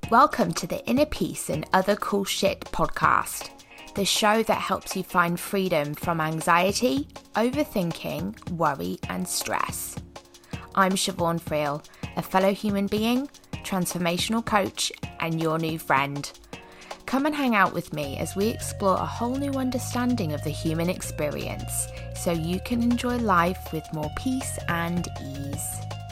Welcome to the Inner Peace and Other Cool Shit podcast, the show that helps you find freedom from anxiety, overthinking, worry, and stress. I'm Siobhan Friel, a fellow human being, transformational coach, and your new friend. Come and hang out with me as we explore a whole new understanding of the human experience so you can enjoy life with more peace and ease.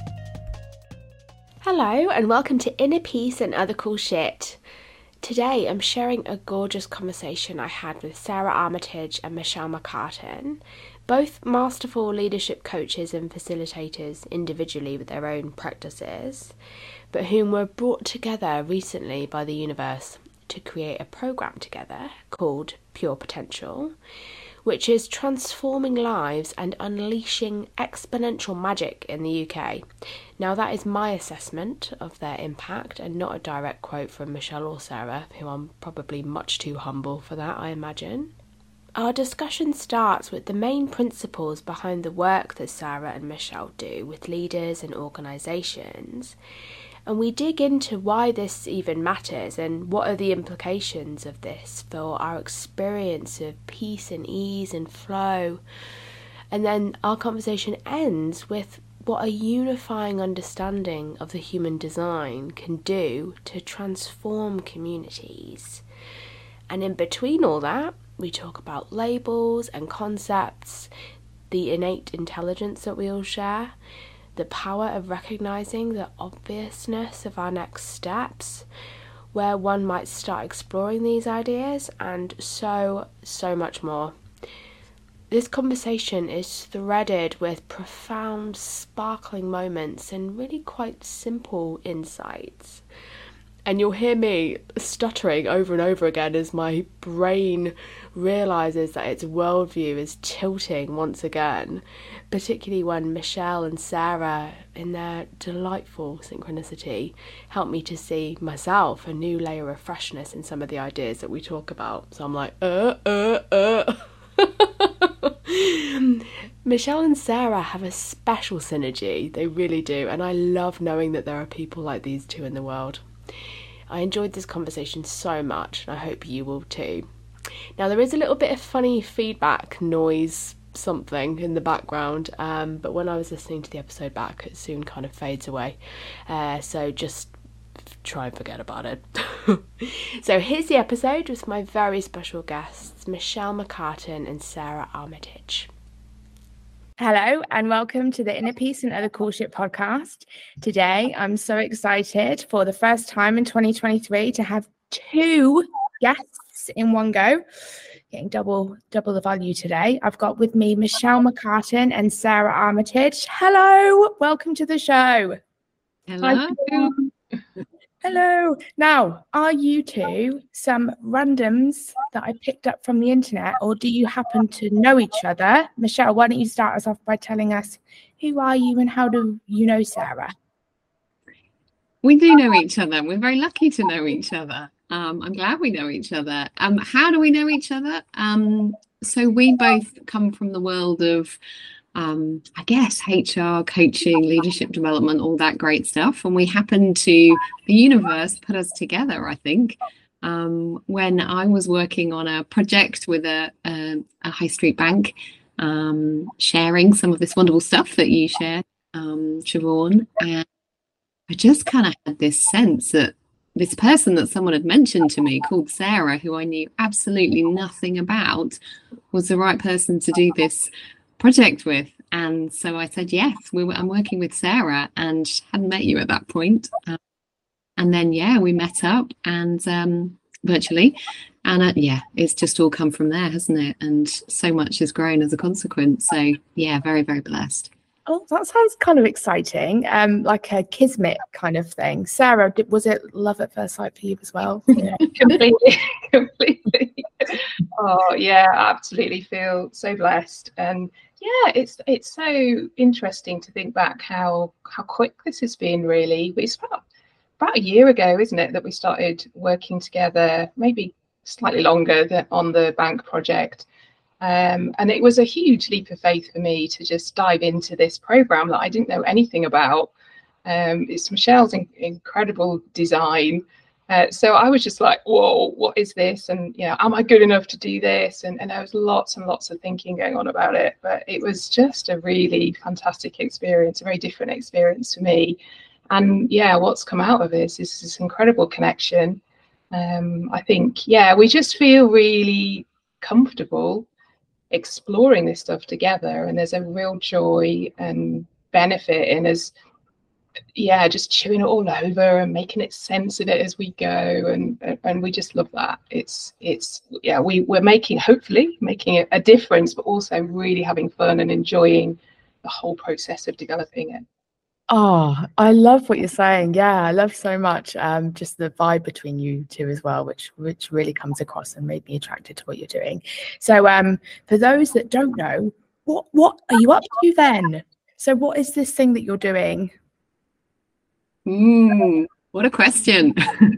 Hello and welcome to Inner Peace and Other Cool Shit. Today I'm sharing a gorgeous conversation I had with Sarah Armitage and Michelle McCartan, both masterful leadership coaches and facilitators individually with their own practices, but whom were brought together recently by the universe to create a program together called Pure Potential, which is transforming lives and unleashing exponential magic in the UK. Now that is my assessment of their impact and not a direct quote from Michelle or Sarah, who I'm probably much too humble for that, I imagine. Our discussion starts with the main principles behind the work that Sarah and Michelle do with leaders and organisations, and we dig into why this even matters and what are the implications of this for our experience of peace and ease and flow. And then our conversation ends with what a unifying understanding of the human design can do to transform communities. And in between all that, we talk about labels and concepts, the innate intelligence that we all share, the power of recognising the obviousness of our next steps, where one might start exploring these ideas, and so much more. This conversation is threaded with profound, sparkling moments and really quite simple insights. And you'll hear me stuttering over and over again as my brain realises that its worldview is tilting once again, particularly when Michelle and Sarah, in their delightful synchronicity, help me to see myself a new layer of freshness in some of the ideas that we talk about. So I'm like, Michelle and Sarah have a special synergy, they really do, and I love knowing that there are people like these two in the world. I enjoyed this conversation so much, and I hope you will too. Now, there is a little bit of funny feedback noise, something in the background, but when I was listening to the episode back, it soon kind of fades away. So just try and forget about it. So here's the episode with my very special guests, Michelle McCartan and Sarah Armitage. Hello and welcome to the Inner Peace and Other Cool Shit podcast. Today I'm so excited for the first time in 2023 to have two guests in one go, getting double the value today. I've got with me Michelle McCartan and Sarah Armitage. Hello, welcome to the show. Hello. Hello. Now, are you two some randoms that I picked up from the internet, or do you happen to know each other? Michelle, why don't you start us off by telling us who are you and how do you know Sarah? We do know each other. We're very lucky to know each other. I'm glad we know each other. How do we know each other? So we both come from the world of I guess HR, coaching, leadership development, all that great stuff. And we happened to, the universe put us together, I think, when I was working on a project with a high street bank, sharing some of this wonderful stuff that you share, Siobhan. And I just kind of had this sense that this person that someone had mentioned to me called Sarah, who I knew absolutely nothing about, was the right person to do this project with. And so I said yes. I'm working with Sarah, and hadn't met you at that point. And then we met up and virtually, and it's just all come from there, hasn't it? And so much has grown as a consequence. So very, very blessed. Oh, that sounds kind of exciting, like a kismet kind of thing. Sarah, was it love at first sight for you as well? Yeah. Completely. Oh yeah, I absolutely feel so blessed, and it's so interesting to think back how quick this has been. Really, it's about a year ago, isn't it, that we started working together? Maybe slightly longer on the bank project. And it was a huge leap of faith for me to just dive into this program that I didn't know anything about. It's Michelle's incredible design, So I was just like, whoa, what is this? And, you know, am I good enough to do this? And there was lots and lots of thinking going on about it. But it was just a really fantastic experience, a very different experience for me. And yeah, what's come out of this is this incredible connection. I think, yeah, we just feel really comfortable exploring this stuff together. And there's a real joy and benefit in us, yeah, just chewing it all over and making it sense of it as we go, and we just love that. It's yeah, we're hopefully making a difference, but also really having fun and enjoying the whole process of developing it. Oh, I love what you're saying. Yeah, I love so much just the vibe between you two as well, which really comes across and made me attracted to what you're doing. So for those that don't know, what are you up to then? So what is this thing that you're doing? What a question.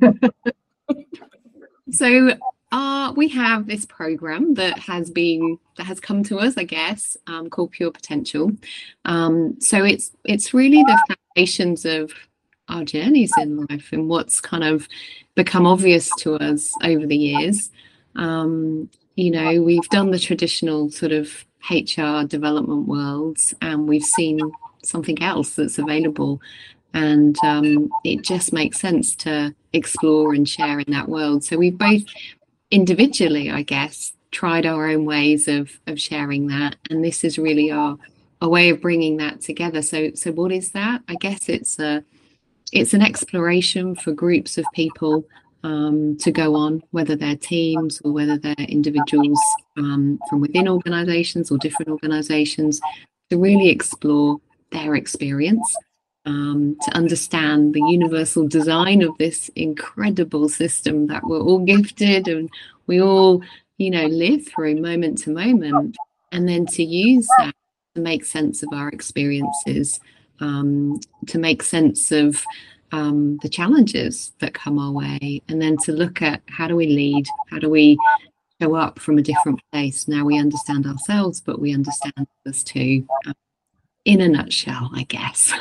So we have this program that has come to us, I guess, called Pure Potential. So it's really the foundations of our journeys in life and what's kind of become obvious to us over the years. You know, we've done the traditional sort of HR development worlds, and we've seen something else that's available. And it just makes sense to explore and share in that world. So we've both individually, I guess, tried our own ways of sharing that. And this is really our way of bringing that together. So what is that? I guess it's an exploration for groups of people to go on, whether they're teams or whether they're individuals from within organizations or different organizations, to really explore their experience. To understand the universal design of this incredible system that we're all gifted and we all, you know, live through moment to moment, and then to use that to make sense of our experiences, to make sense of the challenges that come our way, and then to look at how do we lead, how do we show up from a different place. Now we understand ourselves, but we understand others too. In a nutshell, I guess.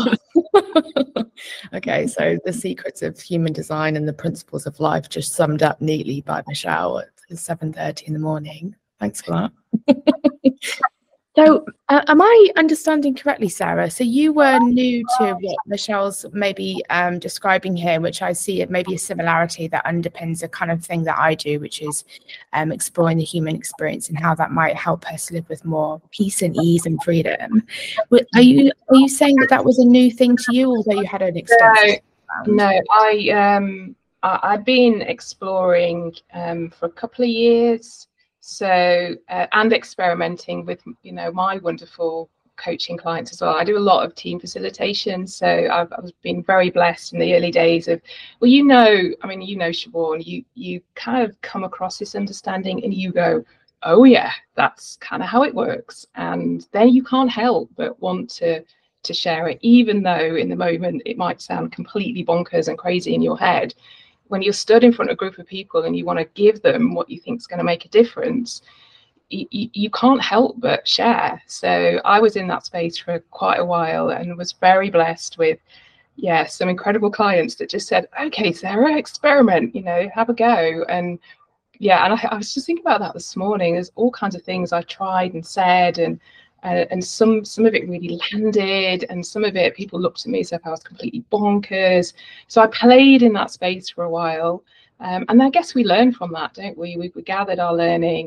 Okay, so the secrets of human design and the principles of life just summed up neatly by Michelle at 7:30 in the morning. Thanks for that. So am I understanding correctly, Sarah? So you were new to what Michelle's maybe describing here, which I see it maybe a similarity that underpins a kind of thing that I do, which is exploring the human experience and how that might help us live with more peace and ease and freedom. Are you saying that was a new thing to you, although you had an extensive No, I've been exploring for a couple of years. So, and experimenting with, you know, my wonderful coaching clients as well. I do a lot of team facilitation. So I've been very blessed in the early days of, well, you know, I mean, you know, Siobhan, you kind of come across this understanding and you go, oh yeah, that's kind of how it works. And then you can't help but want to share it, even though in the moment it might sound completely bonkers and crazy in your head. When you're stood in front of a group of people and you want to give them what you think is going to make a difference, you can't help but share. So I was in that space for quite a while and was very blessed with, yeah, some incredible clients that just said, okay, Sarah, experiment, you know, have a go. And yeah, and I was just thinking about that this morning. There's all kinds of things I tried and said, and some of it really landed, and some of it people looked at me as if I was completely bonkers. So I played in that space for a while, and I guess we learn from that, don't we? We gather our learning,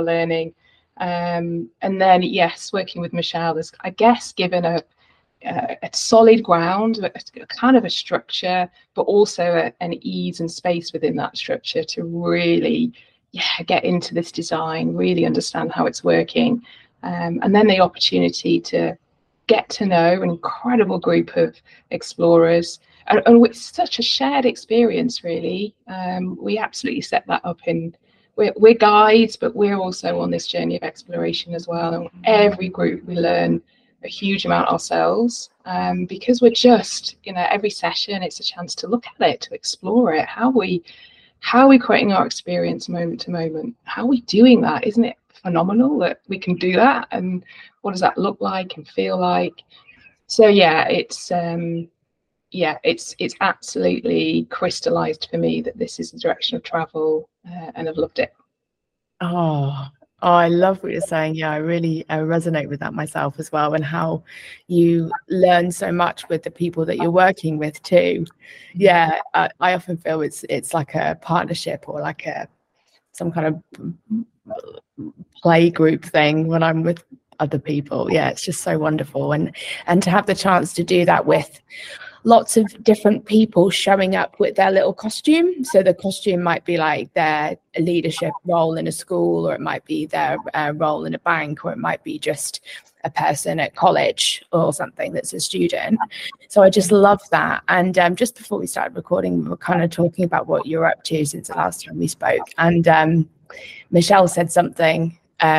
and then yes, working with Michelle has, I guess, given a solid ground, a kind of a structure, but also an ease and space within that structure to really, get into this design, really understand how it's working. And then the opportunity to get to know an incredible group of explorers, and with such a shared experience, really. We absolutely set that up in, we're guides, but we're also on this journey of exploration as well. And every group we learn a huge amount ourselves, because we're just, every session it's a chance to look at it, to explore it. How are we creating our experience moment to moment? How are we doing that? Isn't it phenomenal that we can do that? And what does that look like and feel like? So yeah, it's yeah, it's absolutely crystallized for me that this is the direction of travel, and I've loved it. Oh, I love what you're saying. Yeah, I really resonate with that myself as well, and how you learn so much with the people that you're working with too. Yeah, I often feel it's like a partnership or like some kind of play group thing when I'm with other people. Yeah, it's just so wonderful, and to have the chance to do that with lots of different people showing up with their little costume. So the costume might be like their leadership role in a school, or it might be their role in a bank, or it might be just a person at college or something that's a student. So I just love that. And just before we started recording, we were kind of talking about what you're up to since the last time we spoke. And Michelle said something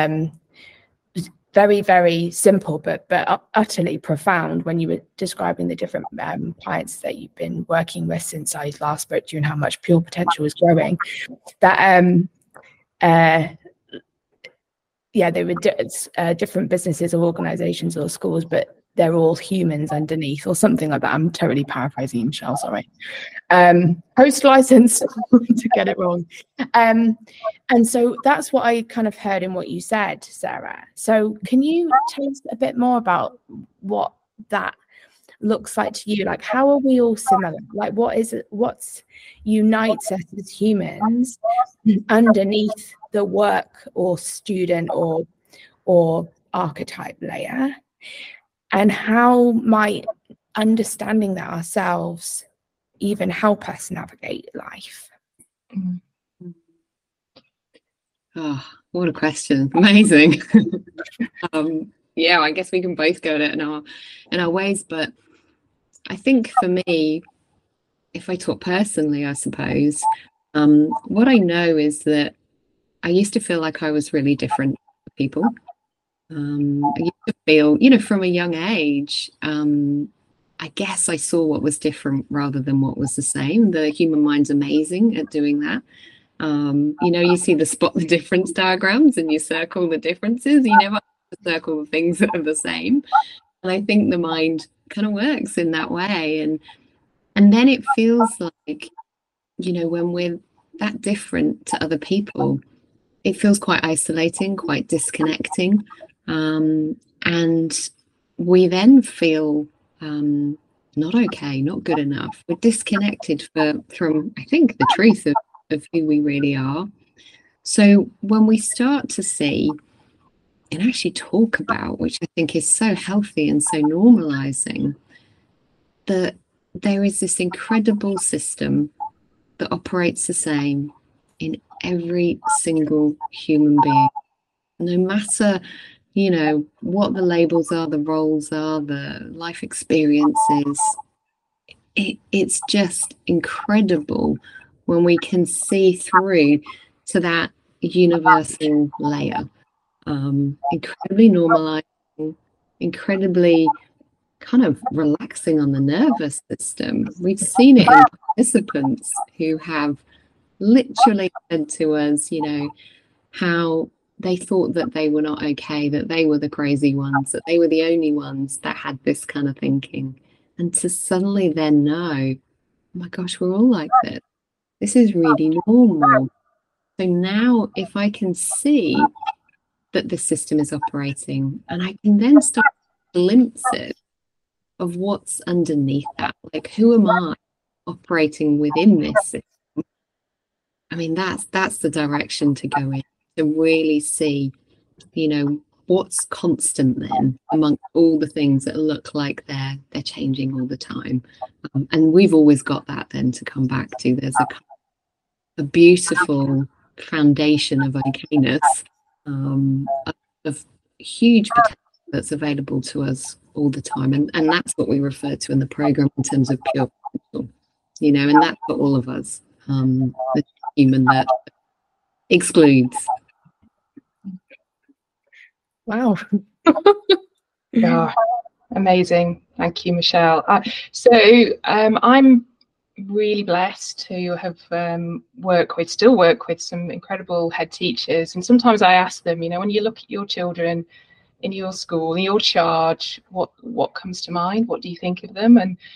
very, very simple, but utterly profound when you were describing the different clients that you've been working with since I last spoke to you, and how much Pure Potential is growing. That they were different businesses or organizations or schools, but they're all humans underneath, or something like that. I'm totally paraphrasing Michelle, sorry. Post license to get it wrong. And so that's what I kind of heard in what you said, Sarah. So can you tell us a bit more about what that looks like to you? Like, how are we all similar? Like, what's unites us as humans underneath the work or student or archetype layer? And how might understanding that ourselves even help us navigate life? Oh, what a question. Amazing. Yeah, I guess we can both go at it in our ways, but I think for me, if I talk personally, I suppose, what I know is that I used to feel like I was really different from people. I used to feel, from a young age, I guess I saw what was different rather than what was the same. The human mind's amazing at doing that. You see the spot the difference diagrams and you circle the differences. You never circle the things that are the same. And I think the mind kind of works in that way. And then it feels like, when we're that different to other people, it feels quite isolating, quite disconnecting. And we then feel not okay, not good enough. We're disconnected from, I think, the truth of who we really are. So when we start to see and actually talk about, which I think is so healthy and so normalizing, that there is this incredible system that operates the same in every single human being, no matter what the labels are, the roles are, the life experiences. It's just incredible when we can see through to that universal layer. Incredibly normalizing, incredibly kind of relaxing on the nervous system. We've seen it in participants who have literally said to us, how they thought that they were not okay, that they were the crazy ones, that they were the only ones that had this kind of thinking. And to suddenly then know, oh my gosh, we're all like this. This is really normal. So now if I can see that the system is operating, and I can then start glimpses of what's underneath that, like, who am I operating within this system? I mean, that's the direction to go in, to really see, what's constant then amongst all the things that look like they're changing all the time. And we've always got that then to come back to. There's a beautiful foundation of okayness, of huge potential that's available to us all the time. And that's what we refer to in the program in terms of pure potential, and that's for all of us, the human that excludes. Wow. Yeah, amazing. Thank you, Michelle. I'm really blessed to have still work with some incredible head teachers. And sometimes I ask them, when you look at your children in your school, in your charge, what comes to mind? What do you think of them? And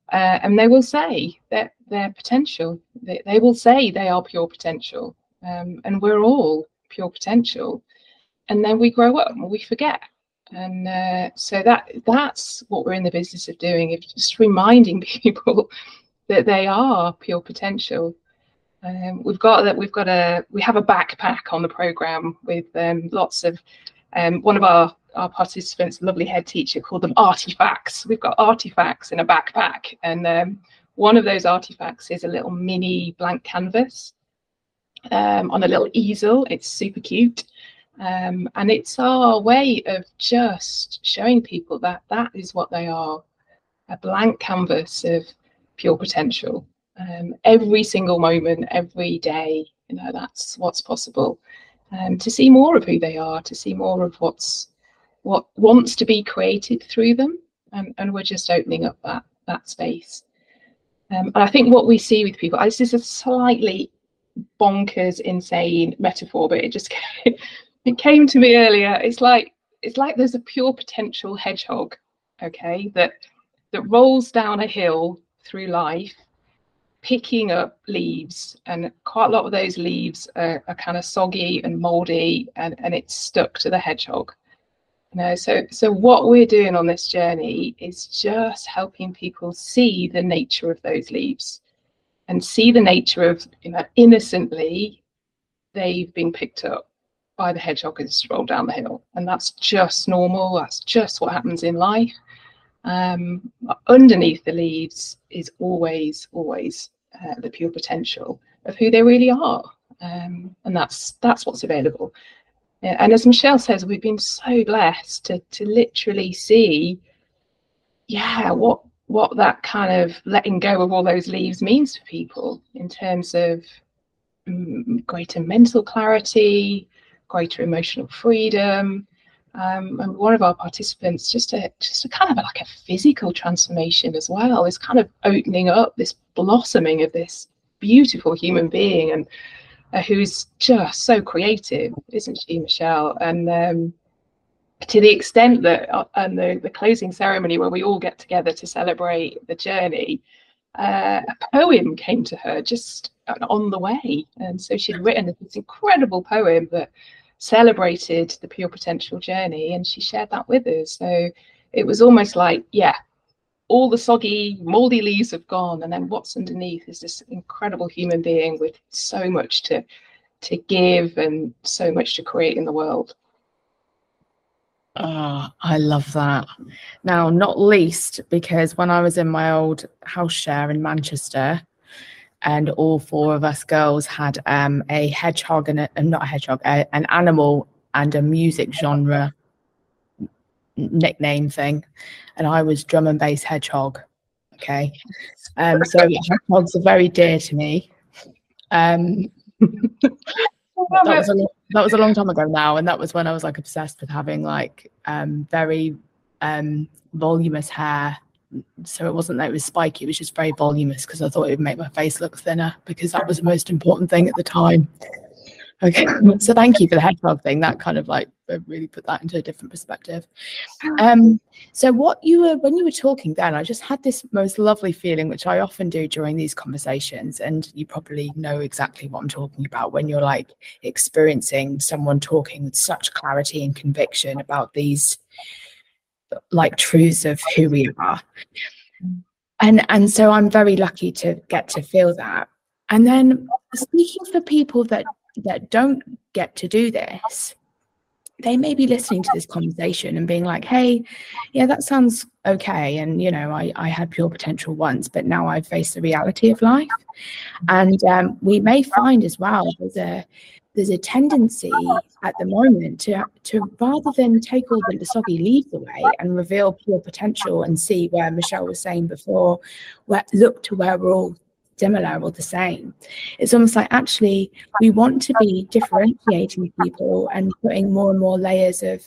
and they will say that their potential. They will say they are pure potential, and we're all pure potential. And then we grow up and we forget. And so that's what we're in the business of doing, of just reminding people that they are pure potential. We have a backpack on the program with lots of one of our participants, lovely head teacher, called them artifacts. We've got artifacts in a backpack, and one of those artifacts is a little mini blank canvas on a little easel. It's super cute. And it's our way of just showing people that is what they are, a blank canvas of pure potential. Every single moment, every day, that's what's possible. To see more of who they are, to see more of what wants to be created through them, and we're just opening up that space. And I think what we see with people, this is a slightly bonkers, insane metaphor, but it came to me earlier. It's like there's a pure potential hedgehog, okay, that rolls down a hill through life, picking up leaves, and quite a lot of those leaves are kind of soggy and moldy, and it's stuck to the hedgehog. So what we're doing on this journey is just helping people see the nature of those leaves, and see the nature of, innocently they've been picked up by the hedgehog as it's rolled down the hill, and that's just normal. That's just what happens in life. Underneath the leaves is always the pure potential of who they really are, and that's what's available. And as Michelle says, we've been so blessed to literally see, what that kind of letting go of all those leaves means for people in terms of greater mental clarity, greater emotional freedom, and one of our participants, just a kind of like a physical transformation as well, is kind of opening up, this blossoming of this beautiful human being, and who's just so creative, isn't she, Michelle? And to the extent that and the closing ceremony, where we all get together to celebrate the journey, a poem came to her just on the way, and so she'd written this incredible poem that celebrated the pure potential journey, and she shared that with us. So it was almost like, all the soggy, moldy leaves have gone, and then what's underneath is this incredible human being with so much to give and so much to create in the world. Oh, I love that. Now, not least because when I was in my old house share in Manchester, and all four of us girls had a hedgehog and an animal and a music genre nickname thing, and I was drum and bass hedgehog. Okay, so hedgehogs are very dear to me. That was a long time ago now, and that was when I was like obsessed with having like very voluminous hair. So it wasn't that it was spiky, it was just very voluminous, because I thought it would make my face look thinner, because that was the most important thing at the time. Okay, so thank you for the hedgehog thing. That kind of like really put that into a different perspective. So when you were talking then, I just had this most lovely feeling, which I often do during these conversations, and you probably know exactly what I'm talking about when you're like experiencing someone talking with such clarity and conviction about these like truths of who we are. And so I'm very lucky to get to feel that. And then speaking for people that don't get to do this, they may be listening to this conversation and being like, hey, yeah, that sounds okay. And, I had pure potential once, but now I face the reality of life. And we may find as well, there's a tendency at the moment to rather than take all the soggy leaves away and reveal pure potential and see where Michelle was saying before, look to where we're all similar or the same. It's almost like actually we want to be differentiating people and putting more and more layers of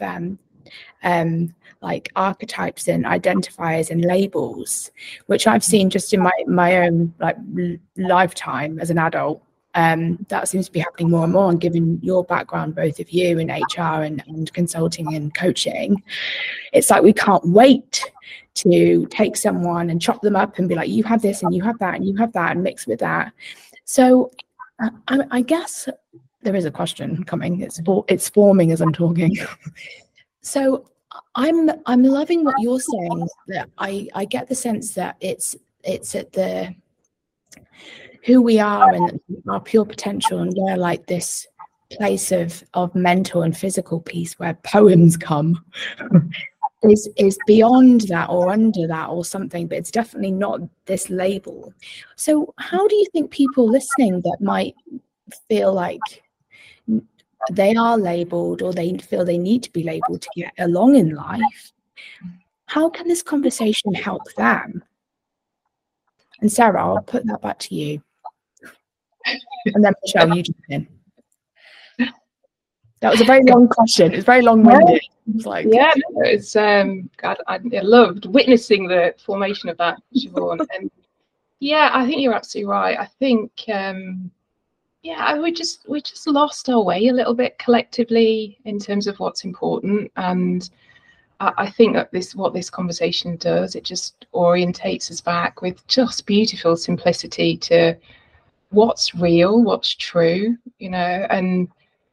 like archetypes and identifiers and labels, which I've seen just in my own like lifetime as an adult. That seems to be happening more and more, and given your background, both of you in HR and consulting and coaching, it's like we can't wait to take someone and chop them up and be like, you have this and you have that and you have that and mix with that. So I guess there is a question coming. It's forming as I'm talking. So I'm loving what you're saying, that I get the sense that it's at the who we are and our pure potential, and we're like this place of mental and physical peace where poems come is beyond that or under that or something, but it's definitely not this label. So how do you think people listening that might feel like they are labeled, or they feel they need to be labeled to get along in life, how can this conversation help them? And Sarah, I'll put that back to you. And then Michelle, you jump in. That was a very long question. It's very long-winded. It's like, yeah, no, it's God, I loved witnessing the formation of that, Siobhan. And yeah, I think you're absolutely right. I think yeah, we just lost our way a little bit collectively in terms of what's important. And I think that what this conversation does, it just orientates us back with just beautiful simplicity to what's real, what's true, you know, and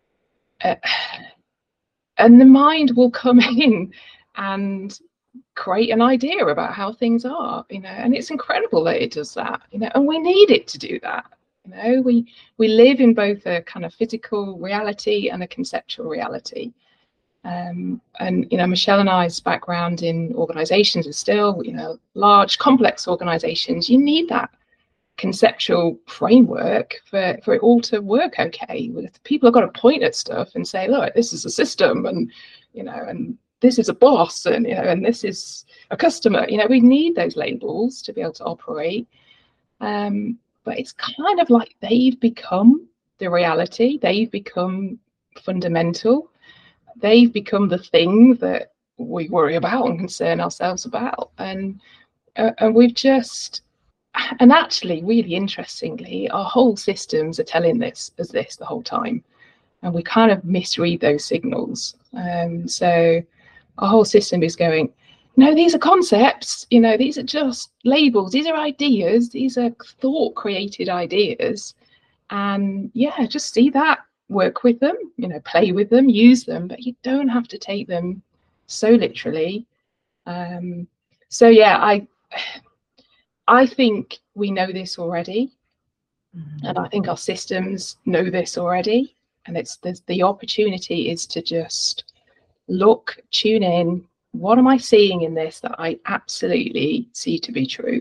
the mind will come in and create an idea about how things are, you know, and it's incredible that it does that, you know, and we need it to do that. You know, we live in both a kind of physical reality and a conceptual reality. And, you know, Michelle and I's background in organizations is still, you know, large, complex organizations. You need that conceptual framework for it all to work okay. People have got to point at stuff and say, look, this is a system, and, you know, and this is a boss, and, you know, and this is a customer. You know, we need those labels to be able to operate. But it's kind of like they've become the reality. They've become fundamental. They've become the thing that we worry about and concern ourselves about. And we've just, and actually, really interestingly, our whole systems are telling this as this the whole time. And we kind of misread those signals. So our whole system is going, no, these are concepts, you know, these are just labels, these are ideas, these are thought created ideas. And yeah, just see that, work with them, you know, play with them, use them, but you don't have to take them so literally. So yeah, I think we know this already. And I think our systems know this already. And the opportunity is to just look, tune in. What am I seeing in this that I absolutely see to be true?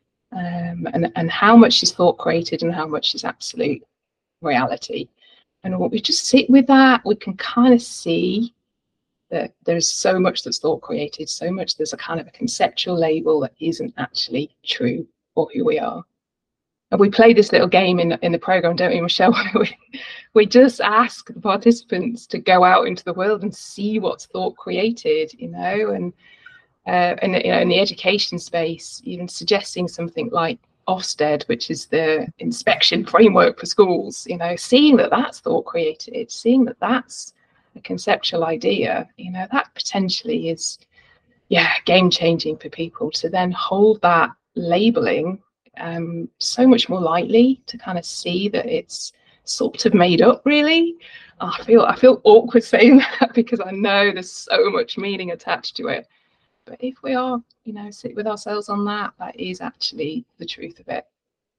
And how much is thought created and how much is absolute reality? And when we just sit with that, we can kind of see that there's so much that's thought created, so much there's a kind of a conceptual label that isn't actually true or who we are. And we play this little game in the program, don't we, Michelle? We just ask the participants to go out into the world and see what's thought created, you know, and you know, in the education space, even suggesting something like Ofsted, which is the inspection framework for schools, you know, seeing that that's thought created, seeing that that's a conceptual idea, you know, that potentially is, yeah, game changing for people to then hold that labeling so much more lightly, to kind of see that it's sort of made up, really. I feel awkward saying that because I know there's so much meaning attached to it. But if we are, you know, sit with ourselves on that, that is actually the truth of it.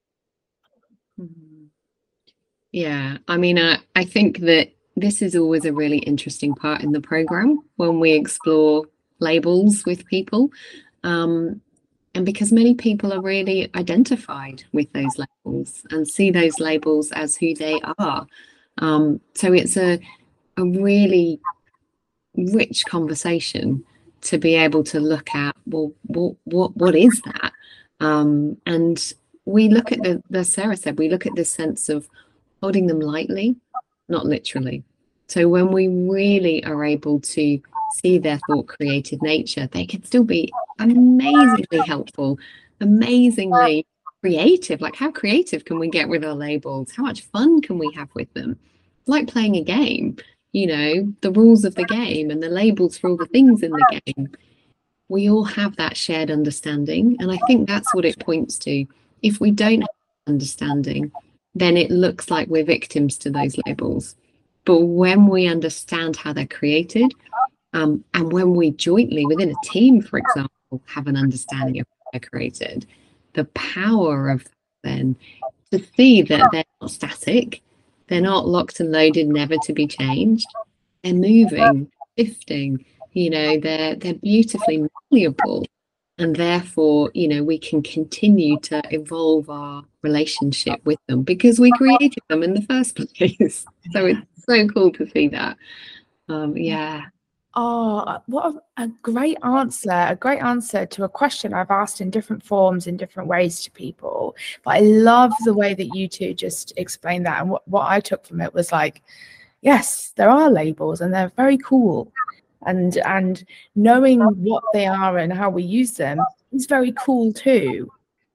Yeah, I mean, I think that this is always a really interesting part in the program when we explore labels with people. And because many people are really identified with those labels and see those labels as who they are. So it's a really rich conversation to be able to look at, well, what is that? And we look at the Sarah said, we look at this sense of holding them lightly, not literally. So when we really are able to see their thought created nature, they can still be amazingly helpful, amazingly creative. Like, how creative can we get with our labels? How much fun can we have with them? It's like playing a game, you know, the rules of the game and the labels for all the things in the game. we all have that shared understanding. And I think that's what it points to. If we don't have understanding, then it looks like we're victims to those labels. But when we understand how they're created, and when we jointly within a team, for example, have an understanding of how they're created, the power of then to see that they're not static, they're not locked and loaded, never to be changed. They're moving, shifting, they're beautifully malleable. And therefore, we can continue to evolve our relationship with them because we created them in the first place. So it's so cool to see that. Yeah. Oh, what a great answer. A great answer to a question I've asked in different forms, in different ways to people. But I love the way that you two just explained that. And what I took from it was like, yes, there are labels and they're very cool. And knowing what they are and how we use them is very cool too.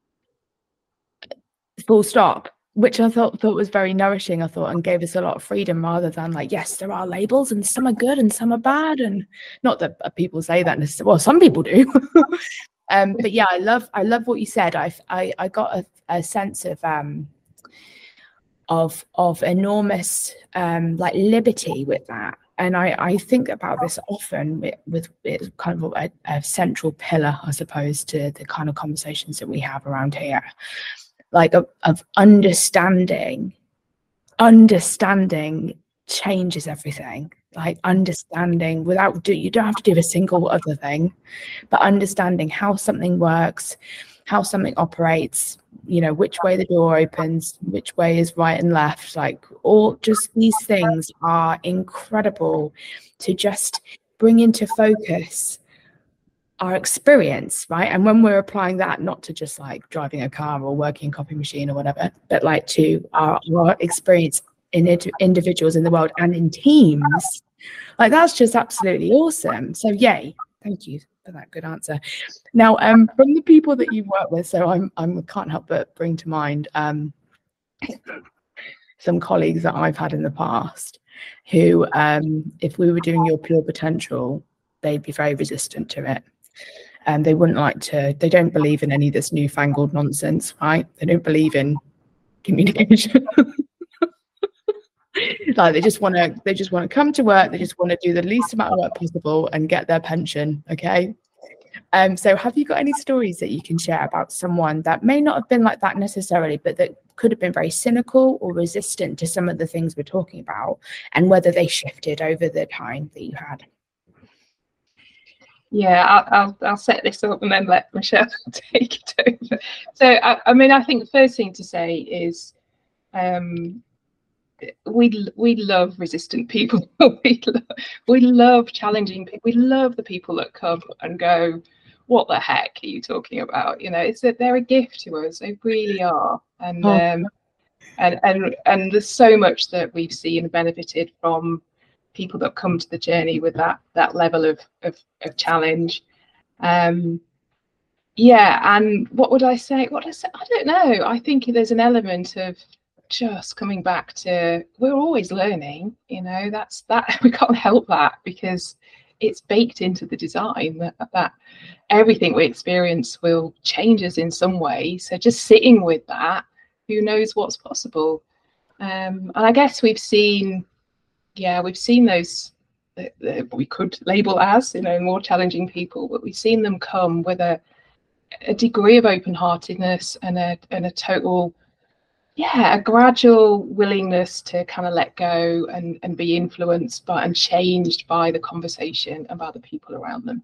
Full stop. Which I thought was very nourishing, and gave us a lot of freedom, rather than like, yes, there are labels and some are good and some are bad. And not that people say that necessarily. Well, some people do. But yeah, I love what you said. I got a sense of enormous like liberty with that. And I think about this often with kind of a central pillar, I suppose, to the kind of conversations that we have around here, like of understanding changes everything. Like understanding you don't have to do a single other thing, but understanding how something works, how something operates, which way the door opens, which way is right and left, like all just these things are incredible to just bring into focus our experience, right? And when we're applying that, not to just like driving a car or working a copy machine or whatever, but like to our experience in individuals in the world and in teams, like that's just absolutely awesome. So yay, thank you for that good answer. Now, from the people that you've worked with, so I can't help but bring to mind some colleagues that I've had in the past who, if we were doing your pure potential, they'd be very resistant to it. And they don't believe in any of this newfangled nonsense, right? They don't believe in communication. Like they just want to come to work, they just want to do the least amount of work possible and get their pension, okay? So have you got any stories that you can share about someone that may not have been like that necessarily, but that could have been very cynical or resistant to some of the things we're talking about, and whether they shifted over the time that you had? Yeah, I'll set this up and then let Michelle take it over. So I think the first thing to say is we love resistant people. we love challenging people. We love the people that come and go, what the heck are you talking about? It's that they're a gift to us. They really are. And and there's so much that we've seen and benefited from people that come to the journey with that level of challenge. And what would I say? I don't know. I think there's an element of just coming back to, we're always learning, that's we can't help that, because it's baked into the design that everything we experience will change us in some way. So just sitting with that, who knows what's possible. And I guess we've seen those that we could label as more challenging people, but we've seen them come with a degree of open-heartedness and a total a gradual willingness to kind of let go and be influenced by and changed by the conversation and by the people around them.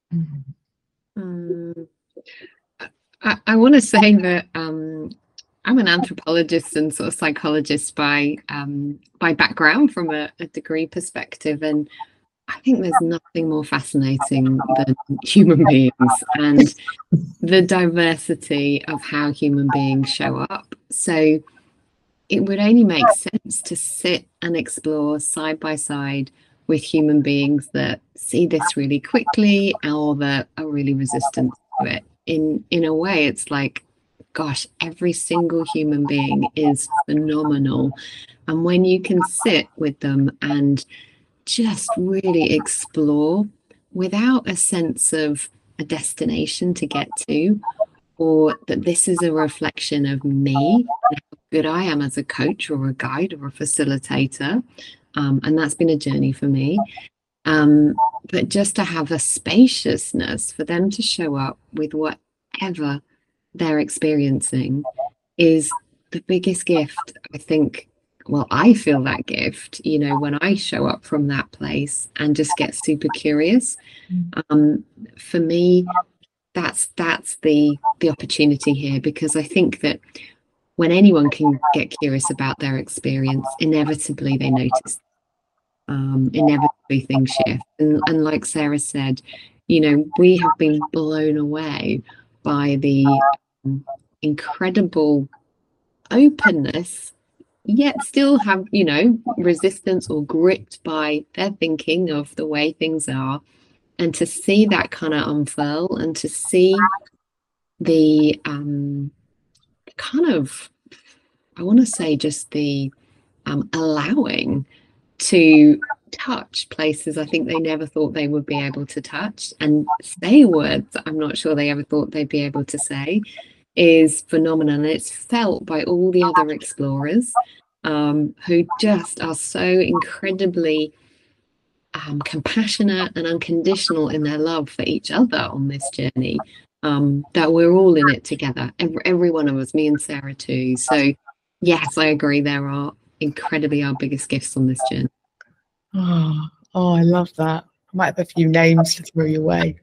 I want to say that I'm an anthropologist and sort of psychologist by background, from a degree perspective, and I think there's nothing more fascinating than human beings and the diversity of how human beings show up. So it would only make sense to sit and explore side by side with human beings that see this really quickly or that are really resistant to it. In a way, it's like, gosh, every single human being is phenomenal. And when you can sit with them and just really explore without a sense of a destination to get to, or that this is a reflection of me and how good I am as a coach or a guide or a facilitator. And that's been a journey for me. But just to have a spaciousness for them to show up with whatever they're experiencing is the biggest gift, I think. Well, I feel that gift, you know, when I show up from that place and just get super curious. For me, that's the opportunity here, because I think that when anyone can get curious about their experience, inevitably they notice. Inevitably things shift. And like Sarah said, you know, we have been blown away by the incredible openness, yet still have, you know, resistance or gripped by their thinking of the way things are. And to see that kind of unfurl, and to see the kind of, I want to say, just the allowing to touch places I think they never thought they would be able to touch, and say words I'm not sure they ever thought they'd be able to say, is phenomenal. And it's felt by all the other explorers who just are so incredibly compassionate and unconditional in their love for each other on this journey, that we're all in it together, every one of us, me and Sarah too. So yes, I agree, there are incredibly our biggest gifts on this journey. Oh, I love that. I might have a few names to throw your way.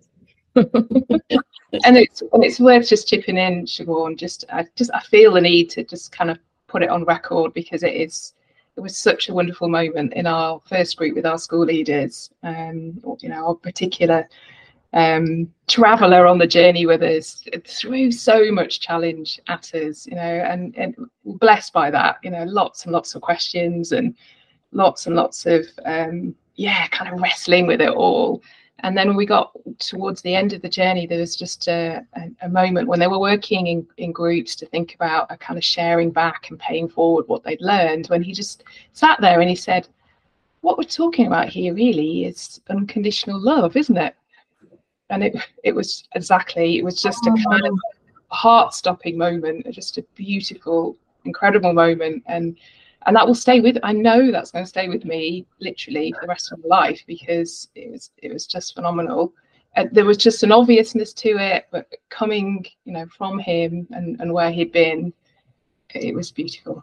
And it's worth just chipping in, Siobhan. I feel the need to just kind of put it on record, because it was such a wonderful moment in our first group with our school leaders. You know, our particular traveller on the journey with us threw so much challenge at us, you know, and blessed by that, you know, lots and lots of questions and lots of kind of wrestling with it all. And then when we got towards the end of the journey, there was just a moment when they were working in groups to think about a kind of sharing back and paying forward what they'd learned, when he just sat there and he said, what we're talking about here really is unconditional love, isn't it? And it was just a kind of heart-stopping moment, just a beautiful, incredible moment. And that will stay with, I know that's going to stay with me literally for the rest of my life, because it was just phenomenal. There was just an obviousness to it, but coming, you know, from him and where he'd been, it was beautiful.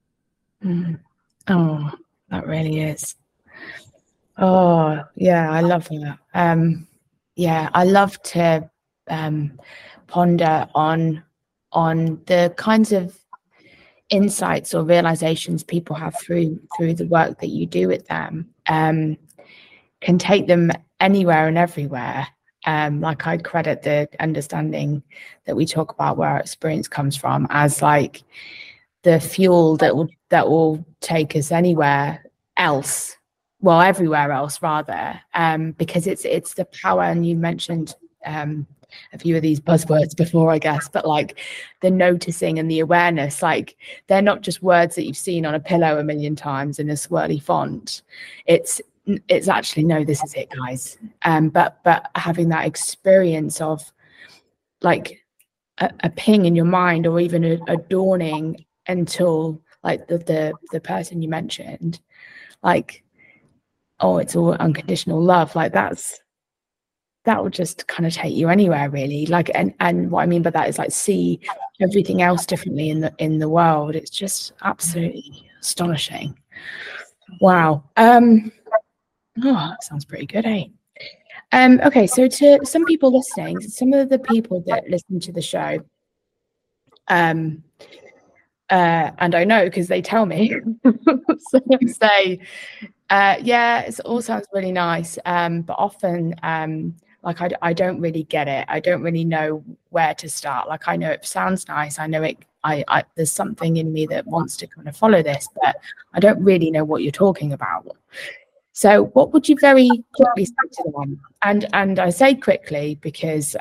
Oh, that really is. Oh, yeah, I love that. Yeah, I love to ponder on the kinds of insights or realizations people have through the work that you do with them. Can take them anywhere and everywhere. Like, I credit the understanding that we talk about where our experience comes from as like the fuel that will take us anywhere else. Well, everywhere else rather, because it's the power. And you mentioned a few of these buzzwords before, I guess, but like the noticing and the awareness, like they're not just words that you've seen on a pillow a million times in a swirly font. It's actually, no, this is it, guys. But having that experience of like a ping in your mind, or even a dawning, until like the person you mentioned, like, oh, it's all unconditional love. Like that will just kind of take you anywhere, really. Like, and what I mean by that is like see everything else differently in the world. It's just absolutely astonishing. Wow. Oh, that sounds pretty good, eh? Okay, so to some people listening, some of the people that listen to the show, and I know because they tell me, so say, yeah, it all sounds really nice, but often like I don't really get it. I don't really know where to start. Like, I know it sounds nice. I know it. I there's something in me that wants to kind of follow this, but I don't really know what you're talking about. So what would you very quickly say to them? And I say quickly because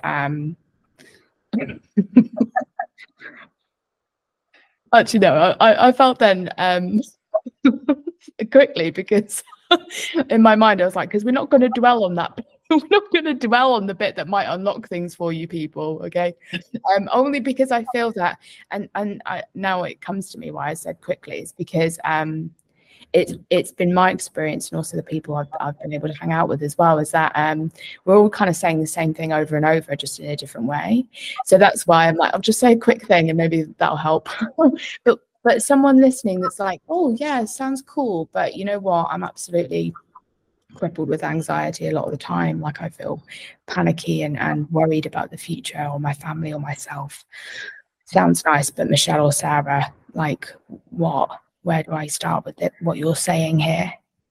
actually no, I felt then quickly, because in my mind I was like, because we're not going to dwell on that we're not going to dwell on the bit that might unlock things for you people, okay? Only because I feel that, and now it comes to me why I said quickly, is because it's been my experience, and also the people I've been able to hang out with as well, is that we're all kind of saying the same thing over and over, just in a different way. So that's why I'm like, I'll just say a quick thing and maybe that'll help. but someone listening that's like, oh yeah, sounds cool, but you know what, I'm absolutely crippled with anxiety a lot of the time. Like I feel panicky and worried about the future or my family or myself. Sounds nice, but Michelle or Sarah, like what? Where do I start with it? What you're saying here?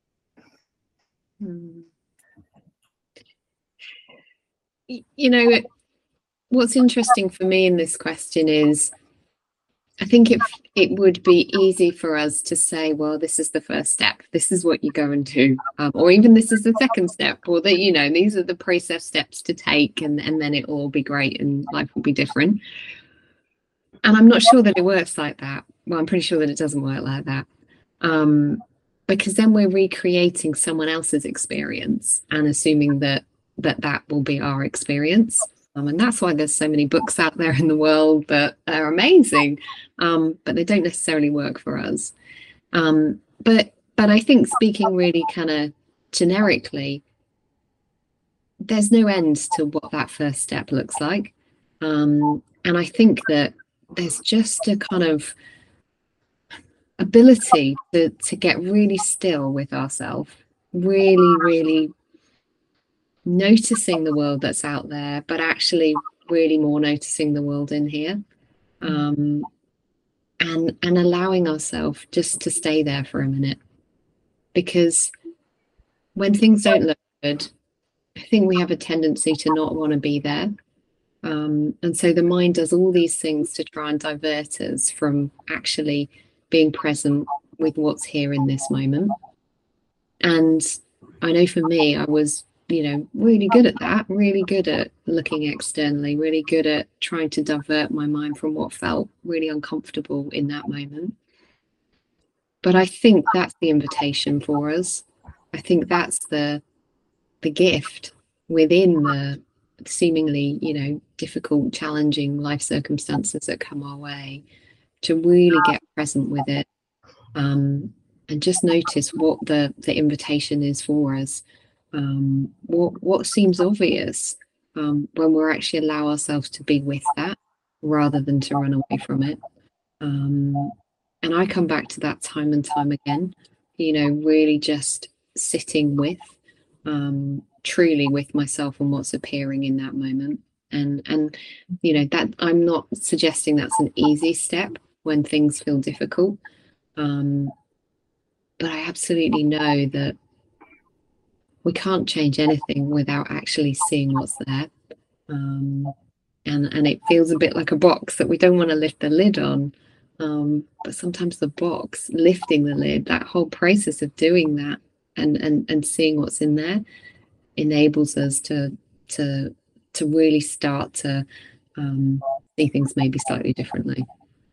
You know, what's interesting for me in this question is, I think it would be easy for us to say, well, this is the first step. This is what you go and do. Or even this is the second step, or that, you know, these are the process steps to take, and then it will all be great and life will be different. And I'm not sure that it works like that. Well, I'm pretty sure that it doesn't work like that. Because then we're recreating someone else's experience and assuming that will be our experience. And that's why there's so many books out there in the world that are amazing, but they don't necessarily work for us. But I think, speaking really kind of generically, there's no end to what that first step looks like. And I think that there's just a kind of ability to get really still with ourselves, really noticing the world that's out there, but actually really more noticing the world in here, and allowing ourselves just to stay there for a minute. Because when things don't look good, I think we have a tendency to not want to be there. And so the mind does all these things to try and divert us from actually being present with what's here in this moment. And I know for me, I was, you know, really good at that, really good at looking externally, really good at trying to divert my mind from what felt really uncomfortable in that moment. But I think that's the invitation for us. I think that's the gift within the seemingly, you know, difficult, challenging life circumstances that come our way, to really get present with it, and just notice what the invitation is for us. What seems obvious, when we're actually allow ourselves to be with that rather than to run away from it. And I come back to that time and time again, you know, really just sitting with, truly with myself and what's appearing in that moment. And you know, that I'm not suggesting that's an easy step when things feel difficult, but I absolutely know that we can't change anything without actually seeing what's there. And it feels a bit like a box that we don't want to lift the lid on, but sometimes the box, lifting the lid, that whole process of doing that and seeing what's in there, enables us to really start to see things maybe slightly differently.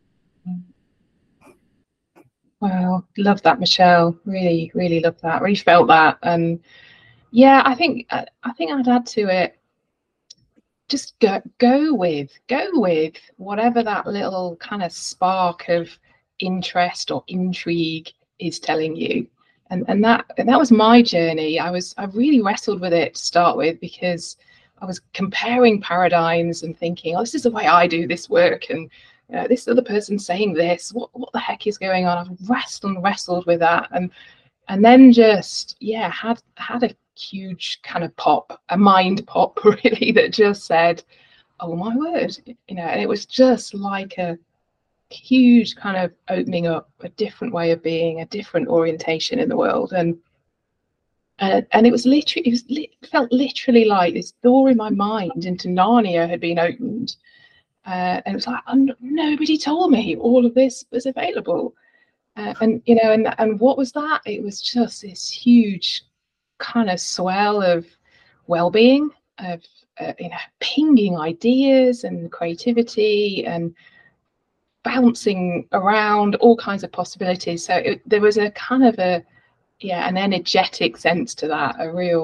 Wow, love that, Michelle. Really love that. Really felt that. And yeah, I think I'd add to it, just go with whatever that little kind of spark of interest or intrigue is telling you. And that was my journey. I really wrestled with it to start with, because I was comparing paradigms and thinking, oh, this is the way I do this work, and this other person saying this. What the heck is going on? I've wrestled with that, and then just had a huge kind of pop, a mind pop, really, that just said, oh my word, you know. And it was just like a huge kind of opening up, a different way of being, a different orientation in the world. And it was literally, it felt literally like this door in my mind into Narnia had been opened, and it was like, nobody told me all of this was available. And you know, and what was that? It was just this huge kind of swell of well-being, of you know, pinging ideas and creativity and bouncing around all kinds of possibilities. So there was a kind of an energetic sense to that, a real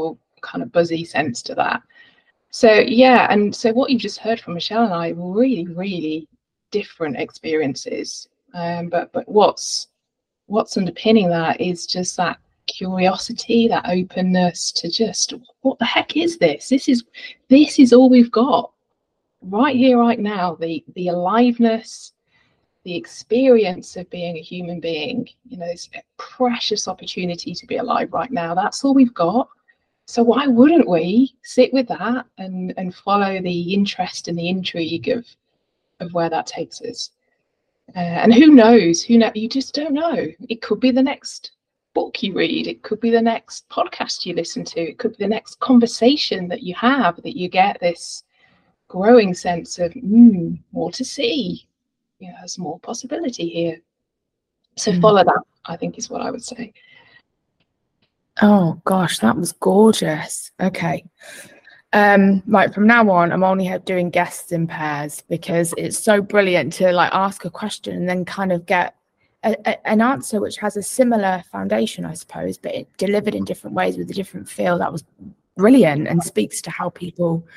kind of buzzy sense to that. So yeah, and so what you've just heard from Michelle and I, really, really different experiences. But what's underpinning that is just that curiosity, that openness to just, what the heck is this? This is all we've got right here, right now. The aliveness, the experience of being a human being, you know, it's a precious opportunity to be alive right now. That's all we've got. So why wouldn't we sit with that and follow the interest and the intrigue of where that takes us? And who knows? You just don't know. It could be the next book you read. It could be the next podcast you listen to. It could be the next conversation that you have, that you get this growing sense of more to see. You know, there's more possibility here. So follow that, I think, is what I would say. Oh gosh, that was gorgeous. Okay. Right, from now on, I'm only doing guests in pairs, because it's so brilliant to like ask a question and then kind of get an answer which has a similar foundation, I suppose, but it delivered in different ways with a different feel. That was brilliant and speaks to how people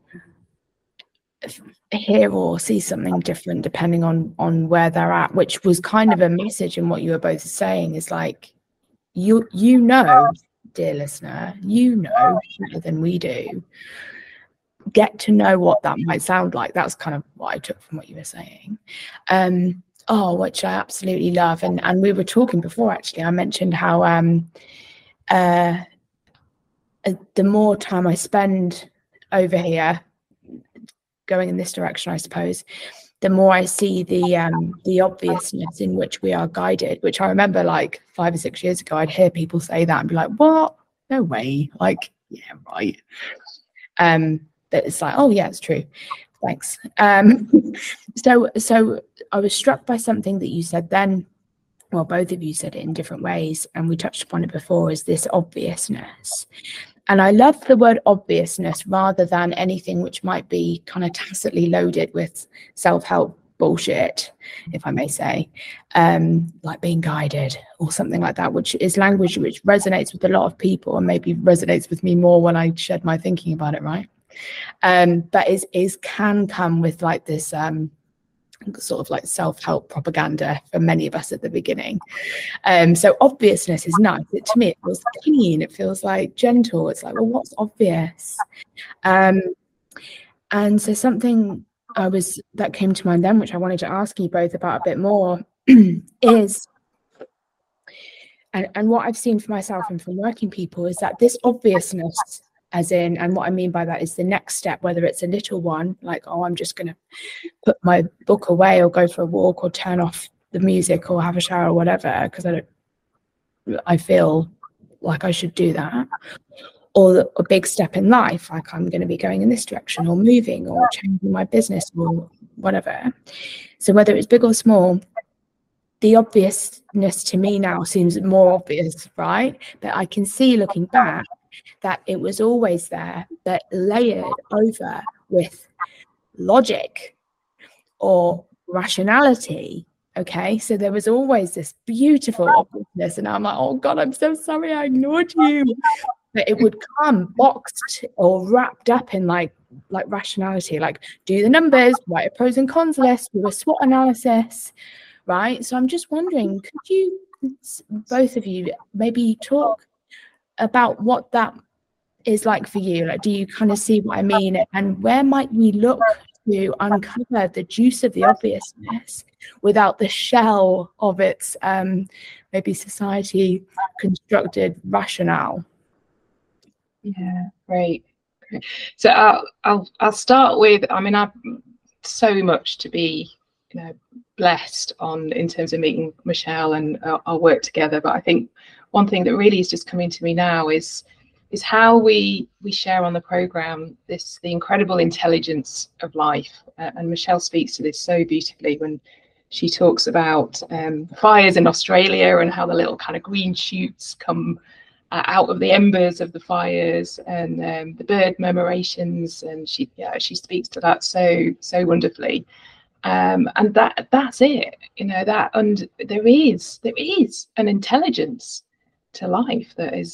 hear or see something different depending on where they're at, which was kind of a message in what you were both saying, is like, you know, dear listener, you know better than we do. Get to know what that might sound like. That's kind of what I took from what you were saying. Which I absolutely love. And we were talking before, actually, I mentioned how the more time I spend over here going in this direction, I suppose, the more I see the obviousness in which we are guided, which I remember like 5 or 6 years ago, I'd hear people say that and be like, what? No way. Like, yeah, right. But it's like, oh yeah, it's true. Thanks. So I was struck by something that you said then. Well, both of you said it in different ways, and we touched upon it before, is this obviousness. And I love the word obviousness rather than anything which might be kind of tacitly loaded with self-help bullshit, if I may say, like being guided or something like that, which is language which resonates with a lot of people and maybe resonates with me more when I shed my thinking about it, right? But can come with like this sort of like self-help propaganda for many of us at the beginning. So obviousness is nice. To me, it feels clean. It feels like gentle. It's like, well, what's obvious? And so something that came to mind then, which I wanted to ask you both about a bit more, is, and what I've seen for myself and from working people, is that this obviousness, as in, and what I mean by that is the next step, whether it's a little one, like, oh, I'm just going to put my book away or go for a walk or turn off the music or have a shower or whatever, because I feel like I should do that. Or a big step in life, like I'm going to be going in this direction or moving or changing my business or whatever. So whether it's big or small, the obviousness to me now seems more obvious, right? But I can see looking back that it was always there, but layered over with logic or rationality. Okay, so there was always this beautiful obviousness, and I'm like, oh God, I'm so sorry I ignored you. But it would come boxed or wrapped up in like rationality, like do the numbers, write a pros and cons list, do a SWOT analysis, right? So I'm just wondering, could you, both of you, maybe talk about what that is like for you? Like, do you kind of see what I mean? And where might we look to uncover the juice of the obviousness without the shell of its maybe society constructed rationale? Yeah, great. So I'll start with, I mean, I've so much to be, you know, blessed in terms of meeting Michelle and our work together. But I think one thing that really is just coming to me now is how we share on the program the incredible intelligence of life. And Michelle speaks to this so beautifully when she talks about fires in Australia and how the little kind of green shoots come out of the embers of the fires, and the bird murmurations, and she speaks to that so wonderfully. And that's it, you know, that, and there is an intelligence to life that is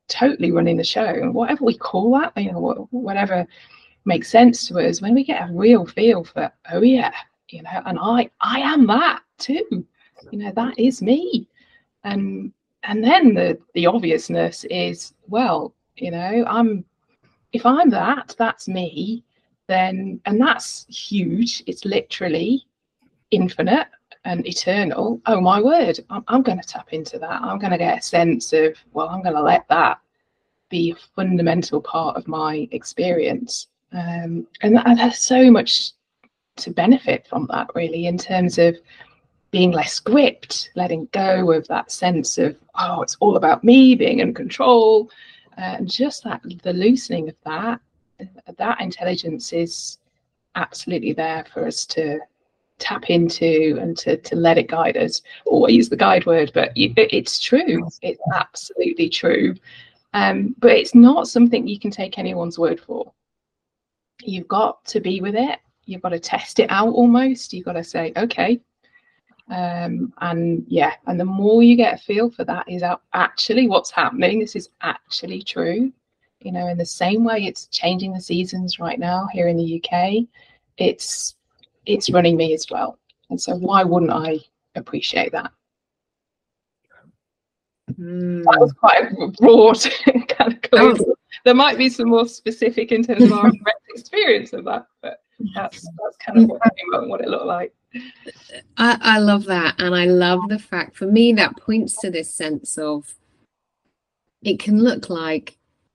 totally running the show, and whatever we call that, you know, whatever makes sense to us, when we get a real feel for, oh yeah, you know, and I am that too, you know, that is me. And then the obviousness is, well, you know, if I'm that, that's me, then, and that's huge, it's literally infinite and eternal. Oh my word, I'm going to tap into that. I'm going to get a sense of, well, I'm going to let that be a fundamental part of my experience. And there's so much to benefit from that, really, in terms of being less gripped, letting go of that sense of, oh, it's all about me, being in control, and just that, the loosening of that intelligence is absolutely there for us to tap into and to let it guide us. Always the guide word, but it's true. It's absolutely true. But it's not something you can take anyone's word for. You've got to be with it. You've got to test it out almost. You've got to say, okay. And the more you get a feel for that is actually what's happening. This is actually true. You know, in the same way it's changing the seasons right now here in the UK, it's running me as well. And so why wouldn't I appreciate that? That was quite a broad kind of global. There might be some more specific in terms of our direct experience of that, but that's kind of what it looked like. I love that, and I love the fact, for me, that points to this sense of, it can look like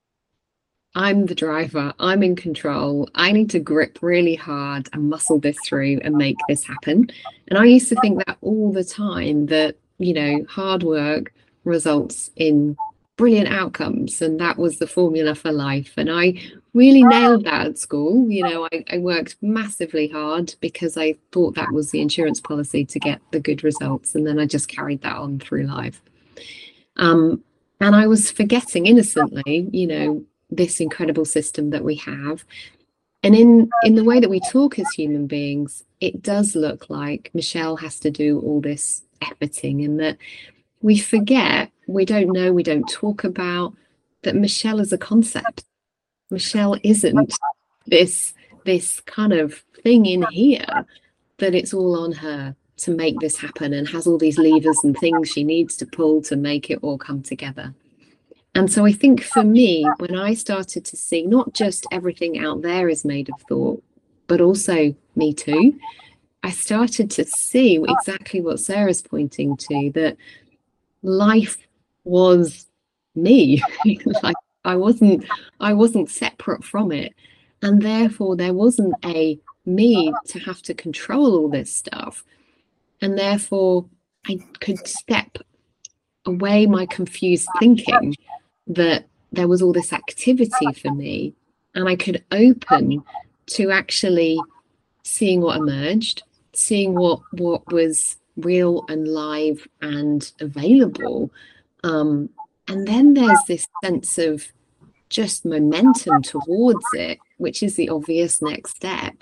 I'm the driver, I'm in control, I need to grip really hard and muscle this through and make this happen. And I used to think that all the time, that, you know, hard work results in brilliant outcomes, and that was the formula for life. And I really nailed that at school. You know, I worked massively hard because I thought that was the insurance policy to get the good results, and then I just carried that on through life. And I was forgetting innocently, you know, this incredible system that we have. And in the way that we talk as human beings, it does look like Michelle has to do all this efforting, and that we forget, we don't know, we don't talk about that Michelle is a concept. Michelle isn't this kind of thing in here, that it's all on her to make this happen, and has all these levers and things she needs to pull to make it all come together. And so I think for me, when I started to see not just everything out there is made of thought, but also me too, I started to see exactly what Sarah's pointing to, that life was me. Like I wasn't separate from it, and therefore there wasn't a me to have to control all this stuff, and therefore I could step away my confused thinking that there was all this activity for me, and I could open to actually seeing what emerged, seeing what was real and live and available. And then there's this sense of just momentum towards it, which is the obvious next step,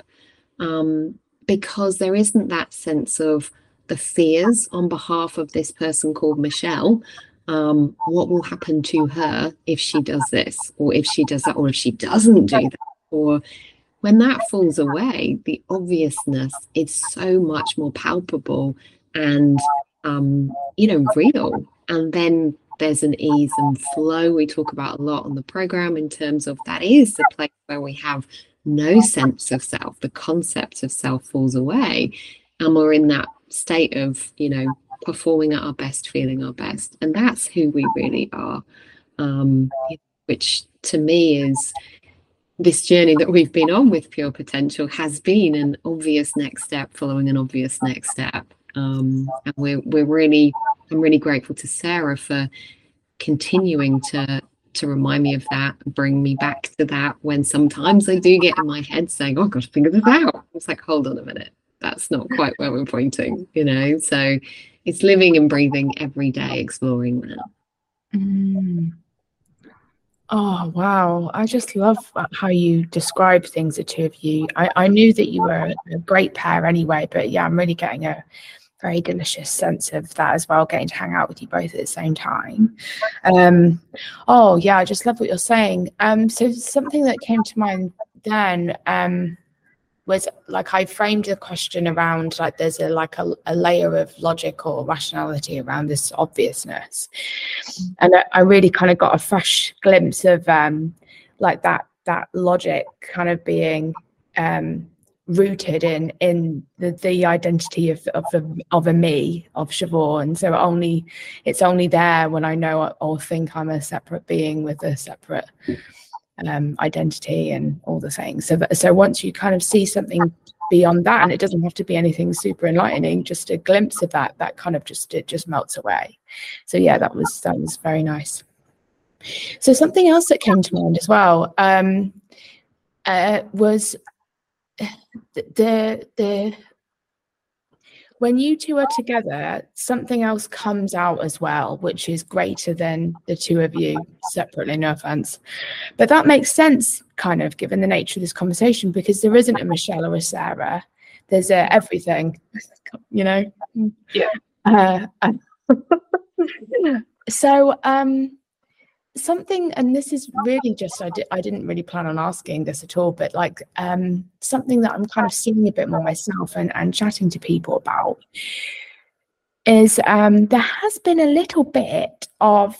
because there isn't that sense of the fears on behalf of this person called Michelle. What will happen to her if she does this, or if she does that, or if she doesn't do that? Or when that falls away, the obviousness is so much more palpable and real. And then there's an ease and flow we talk about a lot on the program, in terms of that is the place where we have no sense of self. The concept of self falls away, and we're in that state of, you know, performing at our best, feeling our best. And that's who we really are, which to me is this journey that we've been on with Pure Potential has been an obvious next step following an obvious next step. And I'm really grateful to Sarah for continuing to remind me of that, bring me back to that when sometimes I do get in my head saying, oh, I've got to figure this out. It's like, hold on a minute, that's not quite where we're pointing, you know? So it's living and breathing every day, exploring that. Oh, wow. I just love how you describe things, the two of you. I knew that you were a great pair anyway, but yeah, I'm really getting a very delicious sense of that as well, getting to hang out with you both at the same time. Oh yeah, I just love what you're saying. So something that came to mind then was like, I framed the question around like there's a layer of logic or rationality around this obviousness, and I really kind of got a fresh glimpse of like that logic kind of being rooted in the identity of a me, of Siobhan. And so it's only there when I know or think I'm a separate being with a separate identity and all the things. So once you kind of see something beyond that, and it doesn't have to be anything super enlightening, just a glimpse of that kind of it just melts away. So yeah, that was very nice. So something else that came to mind as well was the when you two are together, something else comes out as well, which is greater than the two of you separately, no offense. But that makes sense, kind of, given the nature of this conversation, because there isn't a Michelle or a Sarah. There's everything, you know? Yeah. So something, and this is really just, I didn't really plan on asking this at all, but like something that I'm kind of seeing a bit more myself and chatting to people about is there has been a little bit of,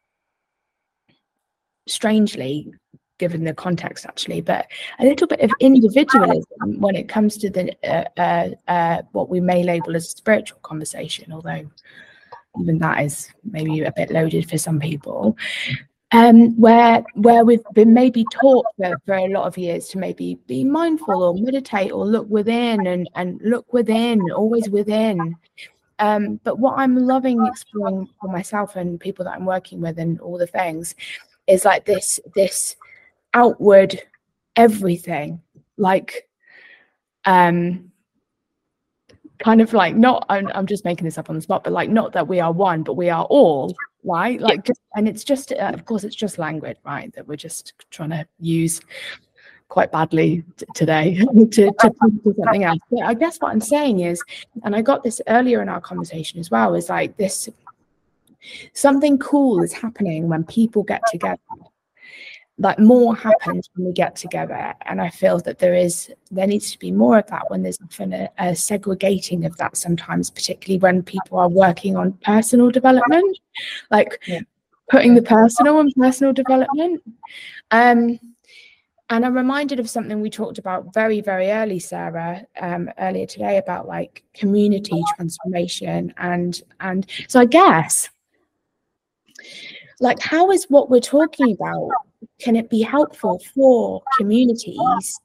strangely given the context actually, but a little bit of individualism when it comes to the what we may label as a spiritual conversation, although even that is maybe a bit loaded for some people, where we've been maybe taught for a lot of years to maybe be mindful or meditate or look within and look within, always within. But what I'm loving exploring for myself and people that I'm working with and all the things is like this outward everything, like kind of like, not, I'm just making this up on the spot, but like, not that we are one, but we are all, right? Like, just, and it's just, of course, it's just language, right? That we're just trying to use quite badly today to point to something else. But I guess what I'm saying is, and I got this earlier in our conversation as well, is like this, something cool is happening when people get together. Like more happens when we get together, and I feel that there needs to be more of that when there's often a segregating of that sometimes, particularly when people are working on personal development, like putting the personal and personal development. And I'm reminded of something we talked about very, very early, Sarah, earlier today, about like community transformation, and so I guess, like, how is what we're talking about, can it be helpful for communities,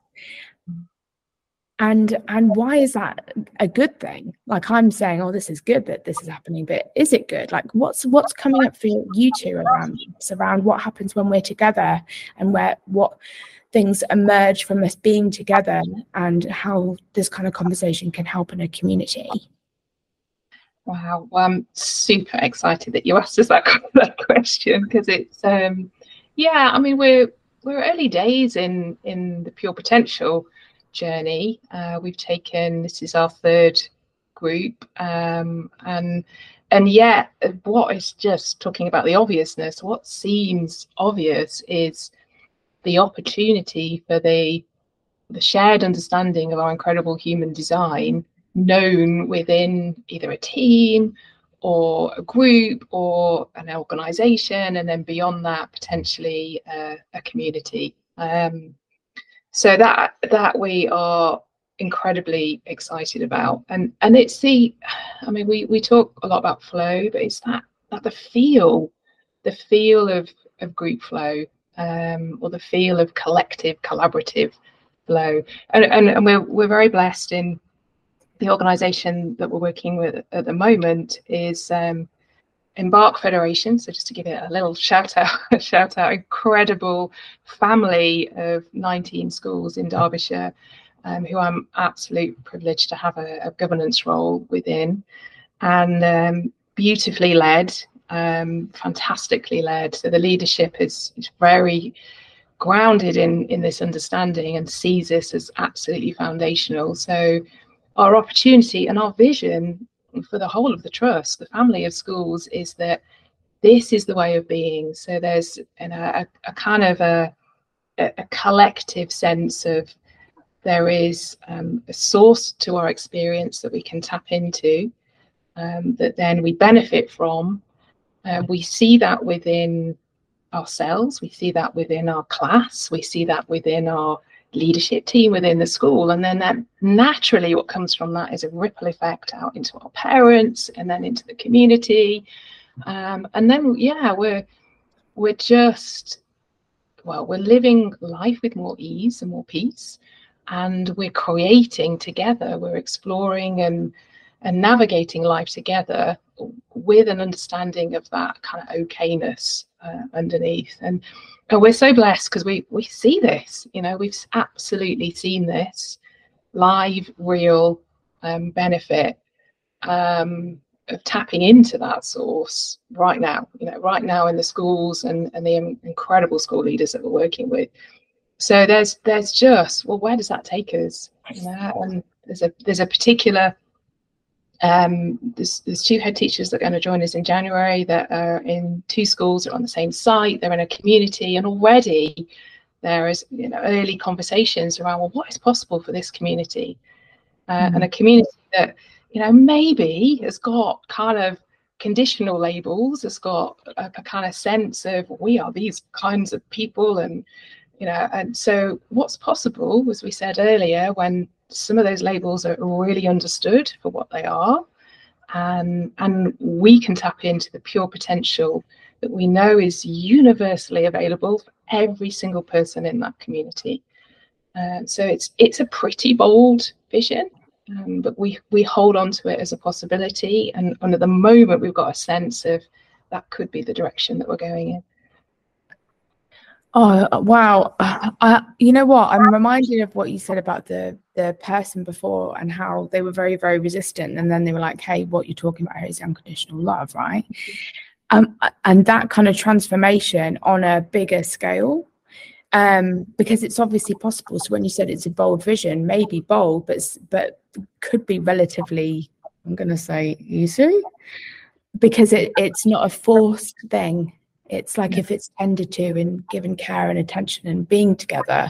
and why is that a good thing? Like, I'm saying, oh, this is good that this is happening, but is it good? Like, what's coming up for you two around what happens when we're together, and what things emerge from us being together, and how this kind of conversation can help in a community? Wow, well, I'm super excited that you asked us that question, because it's yeah, I mean, we're early days in the Pure Potential journey. We've taken, this is our third group, and yet what is, just talking about the obviousness, what seems obvious is the opportunity for the shared understanding of our incredible human design known within either a team or a group or an organization, and then beyond that potentially a community. So that we are incredibly excited about, and it's the, I mean, we talk a lot about flow, but it's that the feel of group flow, or the feel of collective collaborative flow, and we're very blessed in the organization that we're working with at the moment is Embark Federation. So just to give it a little shout out, incredible family of 19 schools in Derbyshire, who I'm absolutely privileged to have a governance role within, and beautifully led, fantastically led. So the leadership is very grounded in this understanding and sees this as absolutely foundational. So our opportunity and our vision for the whole of the trust, the family of schools, is that this is the way of being. So there's a kind of a collective sense of there is a source to our experience that we can tap into, that then we benefit from. We see that within ourselves, we see that within our class, we see that within our leadership team within the school, and then that naturally what comes from that is a ripple effect out into our parents and then into the community, and then we're just, well, we're living life with more ease and more peace, and we're creating together, we're exploring and navigating life together with an understanding of that kind of okayness underneath. And we're so blessed because we see this, we've absolutely seen this live, real benefit of tapping into that source right now, right now in the schools and the incredible school leaders that we're working with. So there's just, well, where does that take us? And there's a particular there's two head teachers that are going to join us in January that are in two schools that are on the same site. They're in a community, and already there is early conversations around, well, what is possible for this community, and a community that maybe has got kind of conditional labels, has got a kind of sense of we are these kinds of people, and and so what's possible, as we said earlier, when some of those labels are really understood for what they are, and we can tap into the pure potential that we know is universally available for every single person in that community. So it's a pretty bold vision, but we hold on to it as a possibility, and at the moment we've got a sense of that could be the direction that we're going in. Oh, wow. You know what? I'm reminded of what you said about the person before and how they were very, very resistant. And then they were like, hey, what you're talking about here is unconditional love, right? And that kind of transformation on a bigger scale, because it's obviously possible. So when you said it's a bold vision, maybe bold, but could be relatively, I'm going to say, easy, because it's not a forced thing. It's like if it's tended to and given care and attention and being together,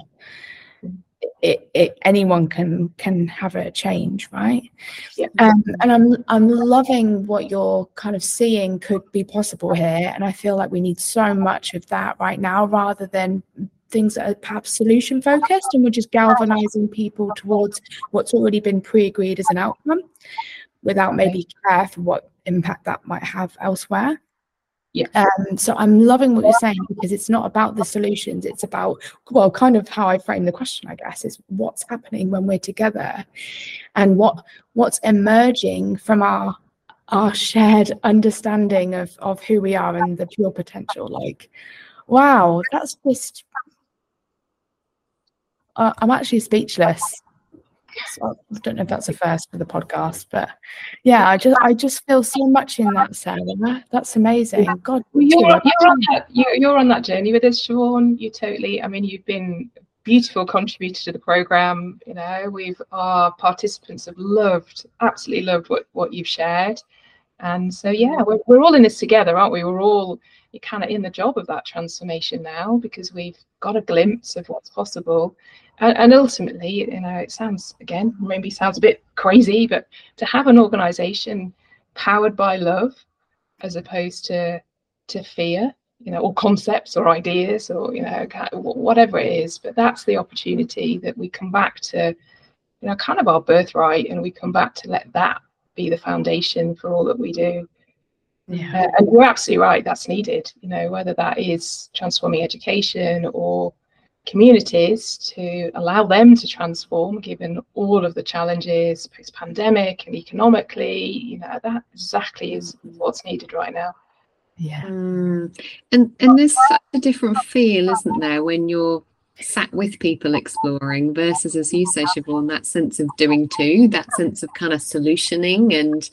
anyone can have a change, right? Yeah. And I'm loving what you're kind of seeing could be possible here, and I feel like we need so much of that right now, rather than things that are perhaps solution focused, and we're just galvanizing people towards what's already been pre-agreed as an outcome, without maybe care for what impact that might have elsewhere. Yeah. So I'm loving what you're saying, because it's not about the solutions. It's about, well, kind of how I frame the question, I guess, is what's happening when we're together, and what's emerging from our shared understanding of who we are and the pure potential. Like, wow, that's just, I'm actually speechless. So I don't know if that's a first for the podcast, but yeah, I just feel so much in that, Sarah. That's amazing. God, well, you're on that journey with us, Siobhan. You totally. I mean, you've been a beautiful contributor to the program. Our participants have absolutely loved what you've shared, and so yeah, we're all in this together, aren't we? You're kind of in the job of that transformation now, because we've got a glimpse of what's possible. And ultimately, it sounds a bit crazy, but to have an organization powered by love as opposed to fear, or concepts or ideas or, whatever it is, but that's the opportunity that we come back to, kind of our birthright, and we come back to let that be the foundation for all that we do. Yeah. And you're absolutely right, that's needed, whether that is transforming education or communities, to allow them to transform given all of the challenges post-pandemic and economically, that exactly is what's needed right now. Yeah. And there's such a different feel, isn't there, when you're sat with people exploring versus, as you say, Siobhan, that sense of doing too, that sense of kind of solutioning and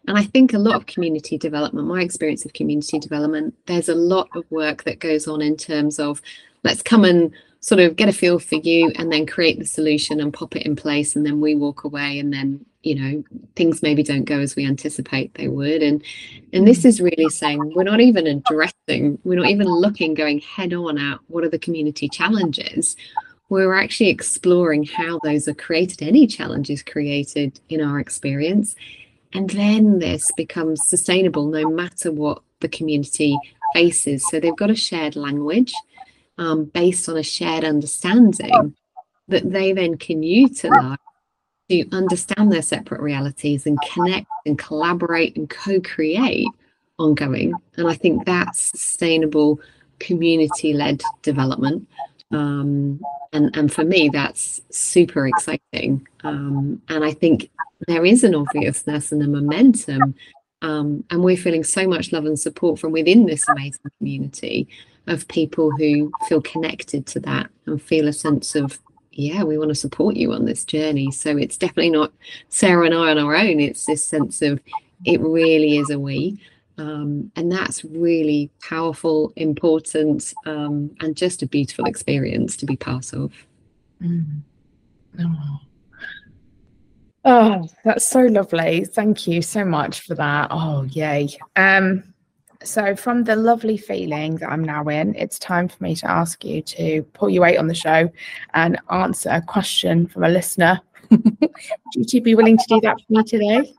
And I think a lot of community development, my experience of community development, there's a lot of work that goes on in terms of let's come and sort of get a feel for you and then create the solution and pop it in place, and then we walk away, and then things maybe don't go as we anticipate they would. And this is really saying we're not even looking going head on at what are the community challenges. We're actually exploring how those are created, any challenges created in our experience. And then this becomes sustainable no matter what the community faces. So they've got a shared language based on a shared understanding that they then can utilize to understand their separate realities and connect and collaborate and co-create ongoing. And I think that's sustainable community-led development. And for me, that's super exciting. And I think there is an obviousness and a momentum. And we're feeling so much love and support from within this amazing community of people who feel connected to that and feel a sense of, yeah, we want to support you on this journey. So it's definitely not Sarah and I on our own. It's this sense of it really is a we. And that's really powerful, important, and just a beautiful experience to be part of. Oh, that's so lovely. Thank you so much for that. Oh, yay. So from the lovely feeling that I'm now in, it's time for me to ask you to pull your weight on the show and answer a question from a listener. Would you two be willing to do that for me today?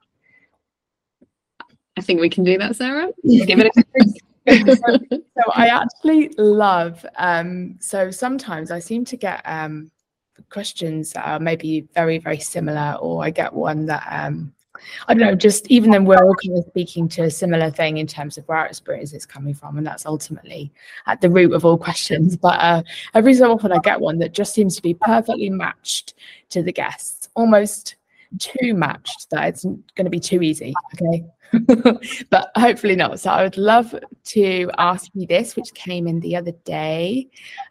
I think we can do that, Sarah. Give it a So I actually love, so sometimes I seem to get questions that are maybe very, very similar, or I get one that, I don't know, just even then we're all kind of speaking to a similar thing in terms of where our experience is coming from, and that's ultimately at the root of all questions. But every so often I get one that just seems to be perfectly matched to the guests, almost too matched that it's going to be too easy, okay? But hopefully not. So I would love to ask you this, which came in the other day.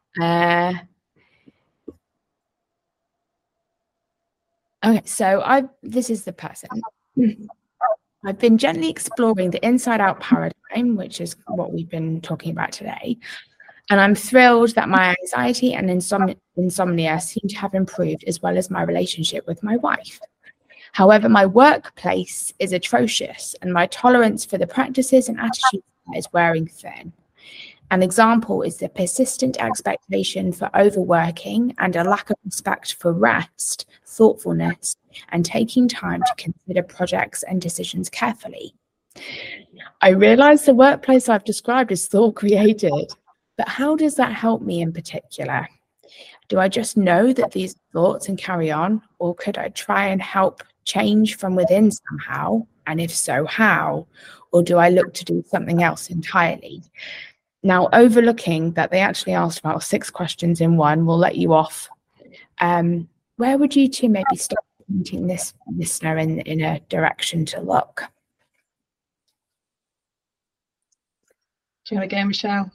Okay, so this is the person. I've been gently exploring the inside-out paradigm, which is what we've been talking about today. And I'm thrilled that my anxiety and insomnia seem to have improved, as well as my relationship with my wife. However, my workplace is atrocious, and my tolerance for the practices and attitudes is wearing thin. An example is the persistent expectation for overworking and a lack of respect for rest, thoughtfulness, and taking time to consider projects and decisions carefully. I realize the workplace I've described is thought created, but how does that help me in particular? Do I just know that these thoughts and carry on, or could I try and help change from within somehow? And if so, how? Or do I look to do something else entirely? Now, overlooking that they actually asked about 6 questions in one, we'll let you off. Where would you two maybe start pointing this listener in a direction to look? Do you want to go, Michelle?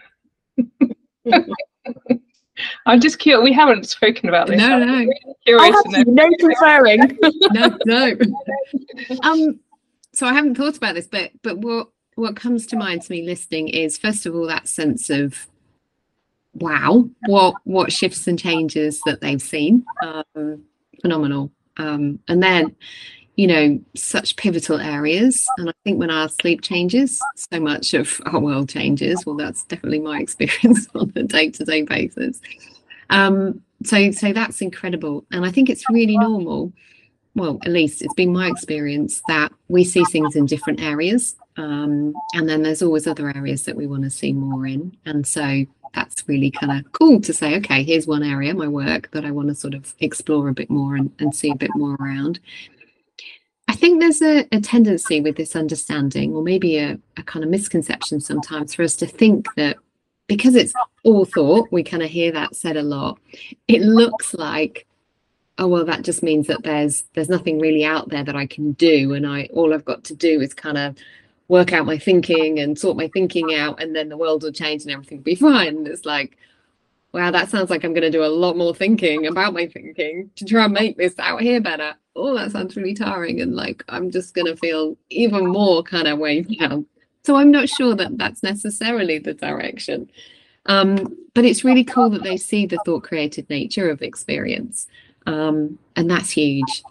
I'm just curious. We haven't spoken about this. No. Really curious to know. No conferring. No. So I haven't thought about this, but what comes to mind to me listening is, first of all, that sense of wow, what shifts and changes that they've seen. Phenomenal. And then, such pivotal areas. And I think when our sleep changes, so much of our world changes. Well, that's definitely my experience on a day-to-day basis. So that's incredible. And I think it's really normal. Well, at least it's been my experience that we see things in different areas. And then there's always other areas that we want to see more in. And so that's really kind of cool to say, okay, here's one area, my work, that I want to sort of explore a bit more and see a bit more around. I think there's a tendency with this understanding, or maybe a kind of misconception sometimes, for us to think that because it's all thought, we kind of hear that said a lot. It looks like, oh, well, that just means that there's nothing really out there that I can do, and all I've got to do is kind of work out my thinking and sort my thinking out, and then the world will change and everything will be fine. And it's like, wow, that sounds like I'm going to do a lot more thinking about my thinking to try and make this out here better. oh, that sounds really tiring, and like I'm just going to feel even more kind of weighed down. So I'm not sure that that's necessarily the direction. But it's really cool that they see the thought created nature of experience. And that's huge.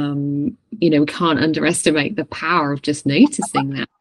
We can't underestimate the power of just noticing that.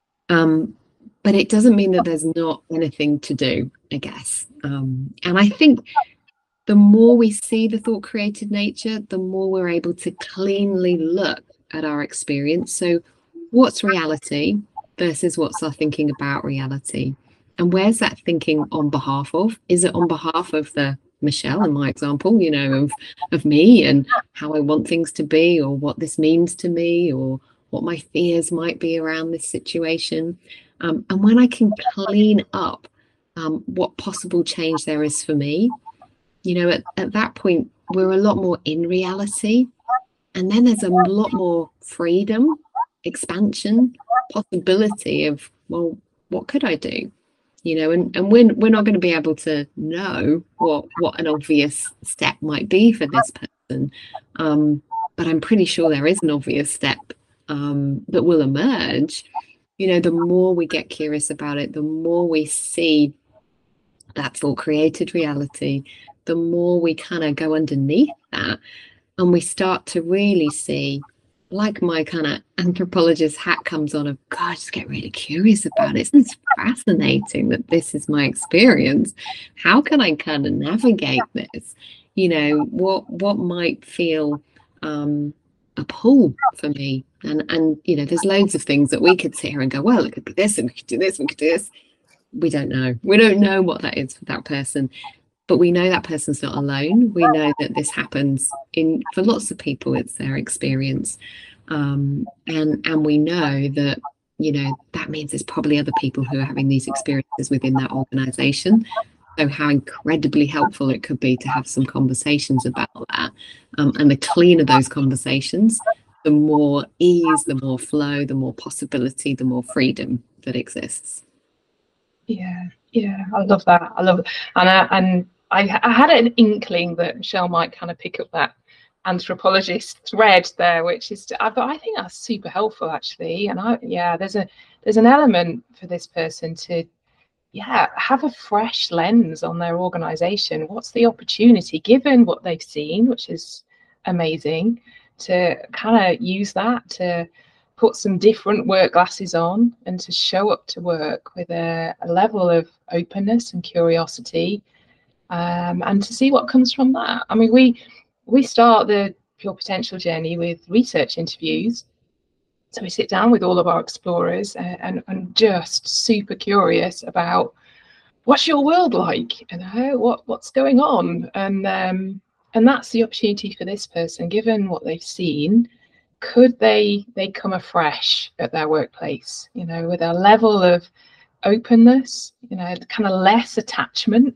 But it doesn't mean that there's not anything to do, I guess. And I think the more we see the thought created nature, the more we're able to cleanly look at our experience. So what's reality versus what's our thinking about reality? And where's that thinking on behalf of? Is it on behalf of the Michelle, in my example, of me and how I want things to be, or what this means to me, or what my fears might be around this situation? And when I can clean up what possible change there is for me, at that point, we're a lot more in reality. And then there's a lot more freedom, expansion, possibility of, well, what could I do? And we're not going to be able to know what an obvious step might be for this person. But I'm pretty sure there is an obvious step that will emerge. The more we get curious about it, the more we see that thought created reality, the more we kind of go underneath that, and we start to really see, like my kind of anthropologist hat comes on, of God, just get really curious about it. It's fascinating that this is my experience. How can I kind of navigate this? What might feel a pull for me? And there's loads of things that we could sit here and go, well, it could be this, and we could do this, and we could do this. We don't know. We don't know what that is for that person. But we know that person's not alone. We know that this happens for lots of people. It's their experience. And we know that, that means there's probably other people who are having these experiences within that organization. So how incredibly helpful it could be to have some conversations about that. And the cleaner those conversations, the more ease, the more flow, the more possibility, the more freedom that exists. Yeah, I love that. And I had an inkling that Michelle might kind of pick up that anthropologist thread there, which is, but I think that's super helpful actually. And there's an element for this person to have a fresh lens on their organization. What's the opportunity, given what they've seen, which is amazing, to kind of use that to put some different work glasses on and to show up to work with a level of openness and curiosity, and to see what comes from that. I mean, we start the Pure Potential journey with research interviews. So we sit down with all of our explorers and just super curious about, what's your world like? What's going on? And that's the opportunity for this person, given what they've seen. Could they come afresh at their workplace, with a level of openness, kind of less attachment,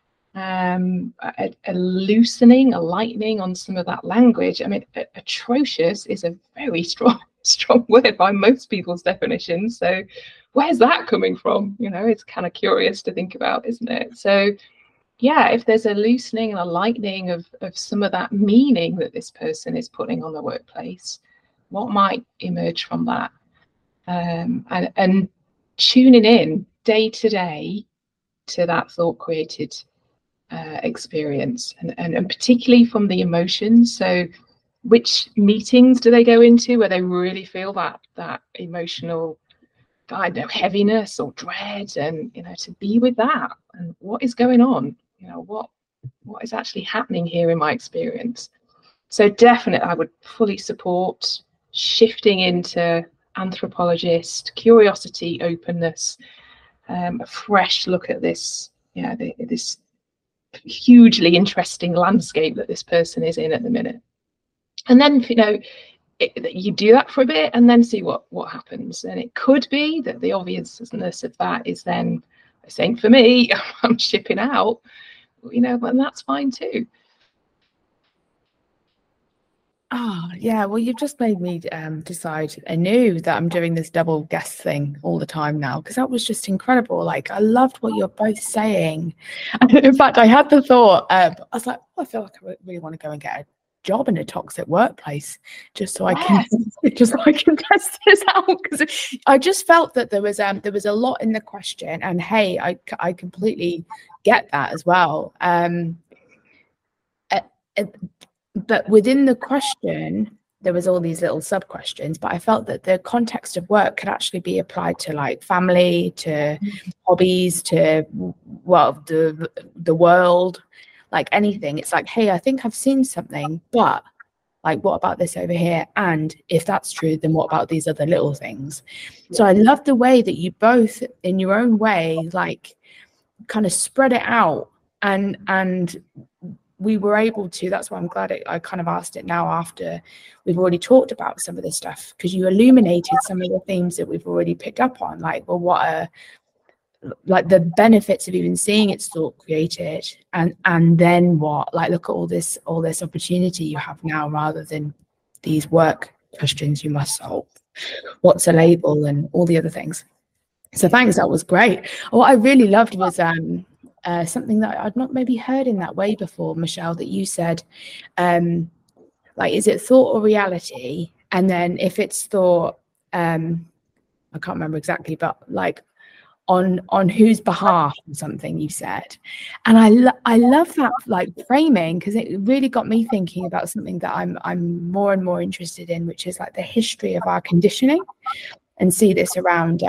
a loosening, a lightening on some of that language. I mean, atrocious is a very strong word by most people's definitions. So where's that coming from? It's kind of curious to think about, isn't it? So if there's a loosening and a lightening of some of that meaning that this person is putting on the workplace, what might emerge from that? And tuning in day to day to that thought created experience, and particularly from the emotions. So which meetings do they go into where they really feel that emotional, heaviness or dread, and to be with that, and what is going on, what is actually happening here in my experience. So definitely I would fully support shifting into anthropologist, curiosity, openness, a fresh look at this, this hugely interesting landscape that this person is in at the minute. And then, you do that for a bit and then see what happens. And it could be that the obviousness of that is then saying, for me, I'm shipping out, and that's fine too. Oh, yeah. Well, you've just made me decide anew that I'm doing this double guest thing all the time now, because that was just incredible. Like, I loved what you're both saying. In fact, I had the thought, I was like, I feel like I really want to go and get job in a toxic workplace just so I can just so I can test this out, because I just felt that there was a lot in the question, and hey, I completely get that as well. But within the question, there was all these little sub questions, but I felt that the context of work could actually be applied to like family, to hobbies, to the world, like anything. It's like, hey, I think I've seen something, but like, what about this over here? And if that's true, then what about these other little things? So I love the way that you both, in your own way, like kind of spread it out, and we were able to. That's why I'm glad I kind of asked it now after we've already talked about some of this stuff, because you illuminated some of the themes that we've already picked up on, like, well, what are like the benefits of even seeing its thought created, and then what, like, look at all this opportunity you have now, rather than these work questions you must solve, what's a label, and all the other things. So thanks, that was great. What I really loved was something that I'd not maybe heard in that way before, Michelle, that you said, like, is it thought or reality? And then if it's thought, I can't remember exactly, but like on whose behalf or something you said. And I love that like framing, because it really got me thinking about something that I'm more and more interested in, which is like the history of our conditioning, and see this around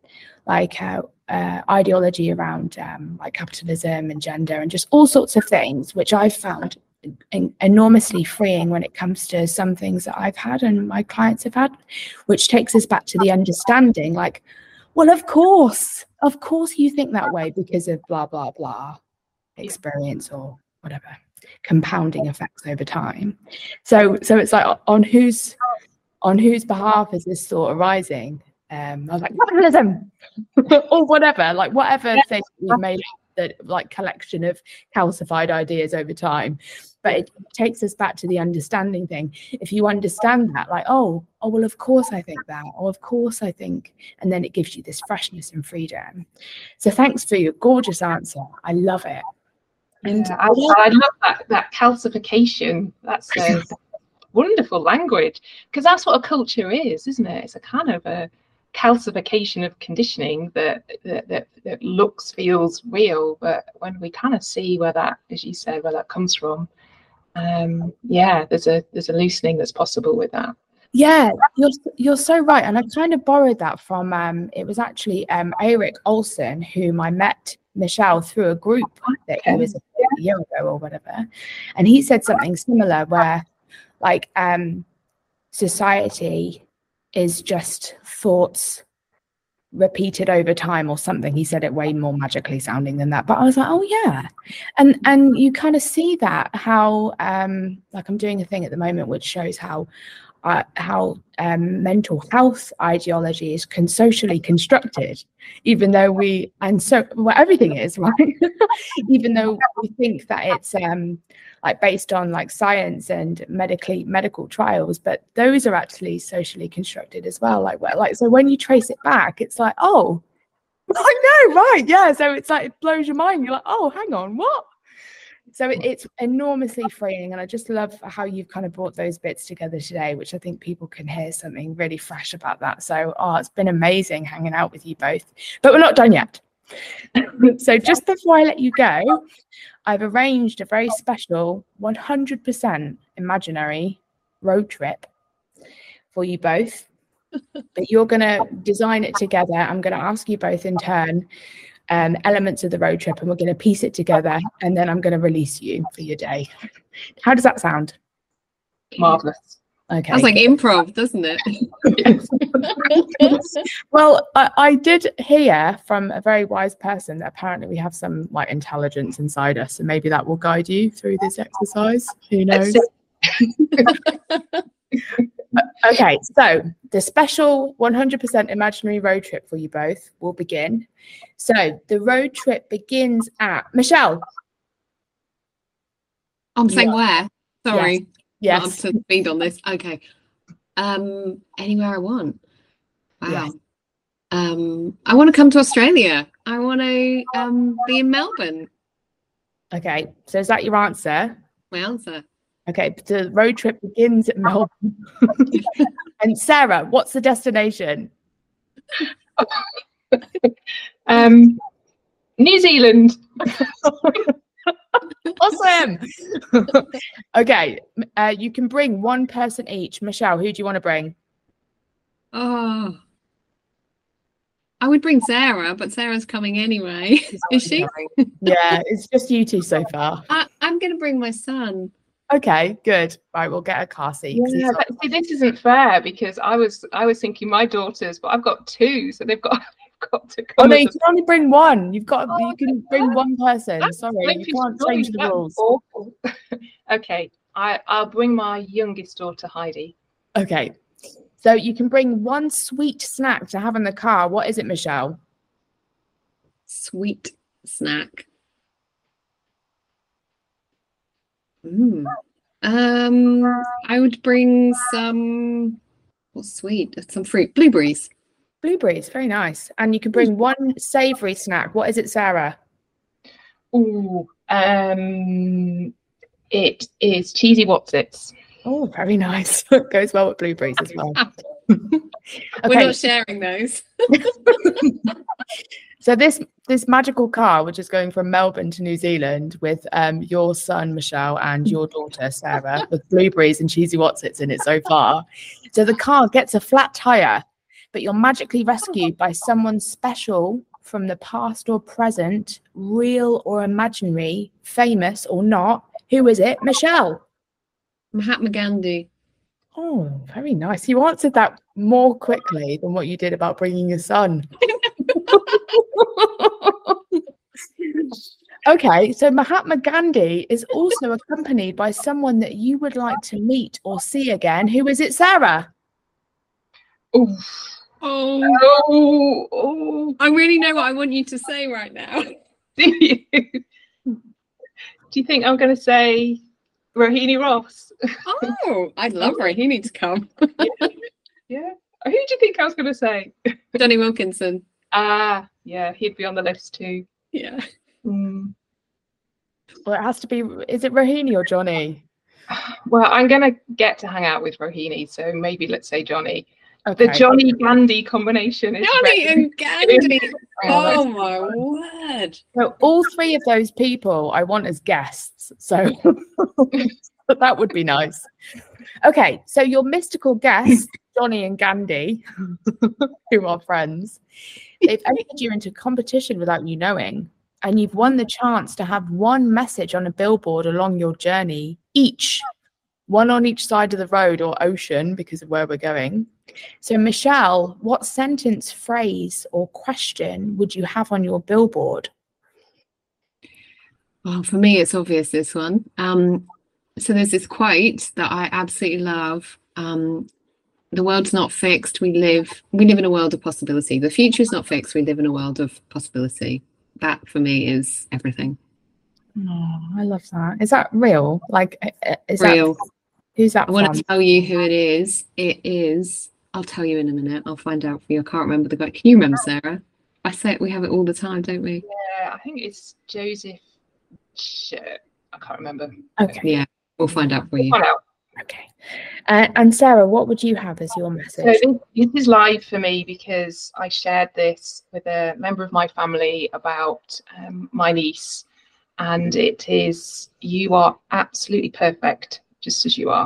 ideology around like capitalism and gender and just all sorts of things, which I've found enormously freeing when it comes to some things that I've had and my clients have had, which takes us back to the understanding, like, well, of course you think that way because of blah blah blah experience or whatever compounding effects over time. So it's like, on whose behalf is this thought arising? I was like, capitalism or whatever, like whatever thing we've made, that like collection of calcified ideas over time. But it takes us back to the understanding thing. If you understand that, like, oh well, of course I think that, or of course I think, and then it gives you this freshness and freedom. So thanks for your gorgeous answer. I love it. And I love that calcification. That's a wonderful language, because that's what a culture is, isn't it? It's a kind of a calcification of conditioning that looks, feels real, but when we kind of see where that, as you said, where that comes from, there's a loosening that's possible with that. Yeah, you're so right. And I kind of borrowed that from it was actually Eric Olson, whom I met, Michelle, through a group that he was a year ago or whatever, and he said something similar, where like society is just thoughts repeated over time or something. He said it way more magically sounding than that, but I was like, oh yeah. And you kind of see that, how like I'm doing a thing at the moment which shows how mental health ideology is socially constructed, even though everything is, right? Even though we think that it's like based on like science and medical trials, but those are actually socially constructed as well. So when you trace it back, it's like, oh, I know, right? Yeah. So it's like, it blows your mind. You're like, oh, hang on, what? So it's enormously freeing, and I just love how you've kind of brought those bits together today, which I think people can hear something really fresh about that. So, it's been amazing hanging out with you both, but we're not done yet. So just before I let you go, I've arranged a very special 100% imaginary road trip for you both, but you're going to design it together. I'm going to ask you both in turn elements of the road trip, and we're going to piece it together, and then I'm going to release you for your day. How does that sound? Marvelous. Okay. That's like improv, doesn't it? Well, I did hear from a very wise person that apparently we have some like intelligence inside us, and maybe that will guide you through this exercise. Who knows? Okay, so the special 100% imaginary road trip for you both will begin. So the road trip begins at Michelle. I'm saying where? Sorry. Yes. Not up to speed on this. Okay. Anywhere I want. Wow. Yes. I want to come to Australia. I want to be in Melbourne. Okay. So is that your answer? My answer. Okay, so the road trip begins at Melbourne. And Sarah, what's the destination? New Zealand. Awesome. Okay, you can bring one person each. Michelle, who do you want to bring? Oh, I would bring Sarah, but Sarah's coming anyway. Is she? Yeah, it's just you two so far. I'm going to bring my son. Okay, good. Right, we'll get a car seat. 'Cause Yeah, he's but see, this isn't fair because I was thinking my daughters, but I've got two, so they've got to come. Oh no, with you them. can only bring one. You Oh, can bring one person. That's Sorry, like you can't change the that's rules. awful. Okay, I'll bring my youngest daughter Heidi. Okay, so you can bring one sweet snack to have in the car. What is it, Michelle? Sweet snack. I would bring some, what's sweet? Some fruit, blueberries. Blueberries, very nice. And you can bring one savoury snack. What is it, Sarah? Ooh, it is cheesy Wotsits. Oh, very nice. Goes well with blueberries as well. We're not sharing those. So this magical car, which is going from Melbourne to New Zealand with your son Michelle and your daughter Sarah, with blueberries and cheesy Wotsits in it so far. So the car gets a flat tire, but you're magically rescued by someone special from the past or present, real or imaginary, famous or not. Who is it, Michelle? Mahatma Gandhi. Oh, very nice. You answered that more quickly than what you did about bringing your son. Okay, so Mahatma Gandhi is also accompanied by someone that you would like to meet or see again. Who is it, Sarah? Ooh. Oh, I really know what I want you to say right now. Do you? Do you think I'm going to say Rohini Ross? Oh, I'd love Rohini to come. Yeah. Who do you think I was going to say? Johnny Wilkinson. Ah, yeah, he'd be on the list too. Yeah. Mm. Well, it has to be, is it Rohini or Johnny? Well, I'm going to get to hang out with Rohini, so maybe let's say Johnny. Okay. The Johnny Gandhi combination is Johnny and Gandhi. Oh, Oh my word. So all three of those people I want as guests. So that would be nice. Okay, so your mystical guests, Johnny and Gandhi, who are friends, they've entered you into competition without you knowing, and you've won the chance to have one message on a billboard along your journey, each, one on each side of the road or ocean because of where we're going. So Michelle, what sentence, phrase or question would you have on your billboard? Well, for me, it's obvious, this one. So there's this quote that I absolutely love. The world's not fixed. We live in a world of possibility. The future is not fixed. We live in a world of possibility. That for me is everything. Oh, I love that. Is that real? Like, is Real. that, who's that I want from? to tell you who it is. It is, I'll tell you in a minute. I'll find out for you. I can't remember the guy. Can you remember, Sarah? I say it, we have it all the time, don't we? Yeah, I think it's Joseph. I can't remember. Okay. Yeah, we'll find out for you. Find out. Okay. And Sarah, what would you have as your message? So this is live for me because I shared this with a member of my family about my niece, and it is, you are absolutely perfect just as you are.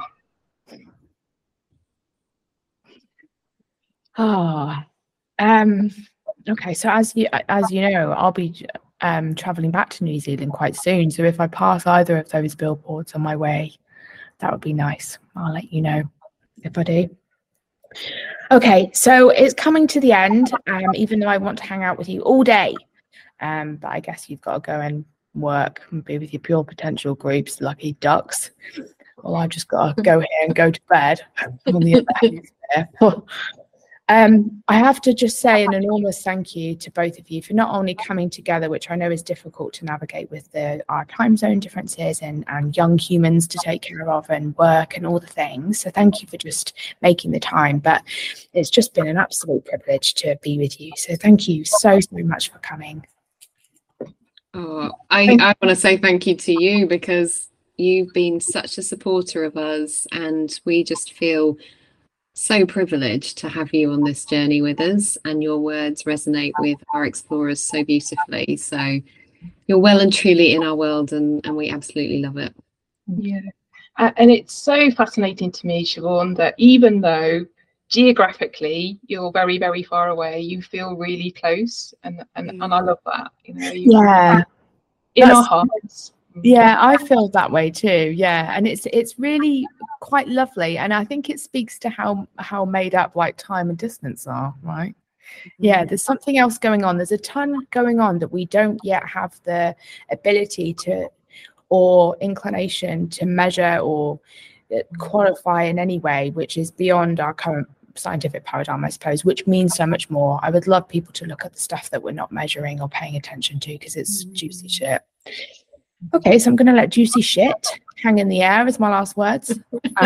Oh, okay. So as you know, I'll be traveling back to New Zealand quite soon. So if I pass either of those billboards on my way, that would be nice. I'll let you know if I do. Okay, so it's coming to the end, even though I want to hang out with you all day. But I guess you've got to go and work and be with your pure potential groups, lucky ducks. Well, I've just got to go here and go to bed on the other hand. I have to just say an enormous thank you to both of you for not only coming together, which I know is difficult to navigate with our time zone differences and young humans to take care of and work and all the things. So thank you for just making the time. But it's just been an absolute privilege to be with you. So thank you so much for coming. Oh, I want to say thank you to you, because You've been such a supporter of us, and we just feel so privileged to have you on this journey with us, and your words resonate with our explorers so beautifully. So you're well and truly in our world, and we absolutely love it. Yeah. And it's so fascinating to me, Siobhan, that even though geographically you're very, very far away, you feel really close, and I love that. You know, Yeah, in our hearts. Yeah, I feel that way too. Yeah, and it's really quite lovely, and I think it speaks to how made up like time and distance are, right? Yeah, there's something else going on. There's a ton going on that we don't yet have the ability to or inclination to measure or qualify in any way, which is beyond our current scientific paradigm, I suppose, which means so much more. I would love people to look at the stuff that we're not measuring or paying attention to, because it's juicy shit. Okay, so I'm going to let juicy shit hang in the air as my last words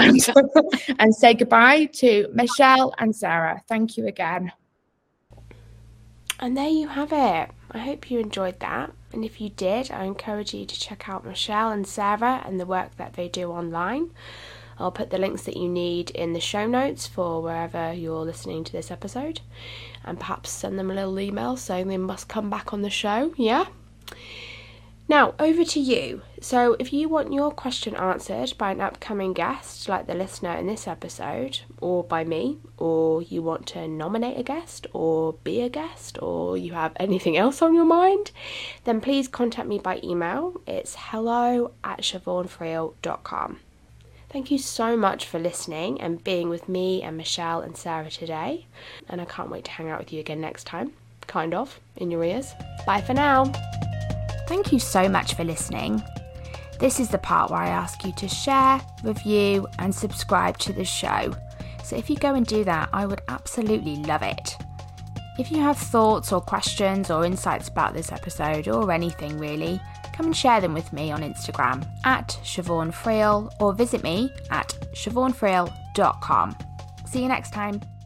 and say goodbye to Michelle and Sarah. Thank you again. And there you have it. I hope you enjoyed that. And if you did, I encourage you to check out Michelle and Sarah and the work that they do online. I'll put the links that you need in the show notes for wherever you're listening to this episode. And perhaps send them a little email saying they must come back on the show, yeah? Now, over to you. So if you want your question answered by an upcoming guest, like the listener in this episode, or by me, or you want to nominate a guest, or be a guest, or you have anything else on your mind, then please contact me by email. It's hello@siobhanfriel.com. Thank you so much for listening and being with me and Michelle and Sarah today. And I can't wait to hang out with you again next time, kind of, in your ears. Bye for now. Thank you so much for listening. This is the part where I ask you to share, review, and subscribe to the show. So if you go and do that, I would absolutely love it. If you have thoughts or questions or insights about this episode, or anything really, come and share them with me on Instagram @SiobhanFriel, or visit me at siobhanfriel.com. See you next time.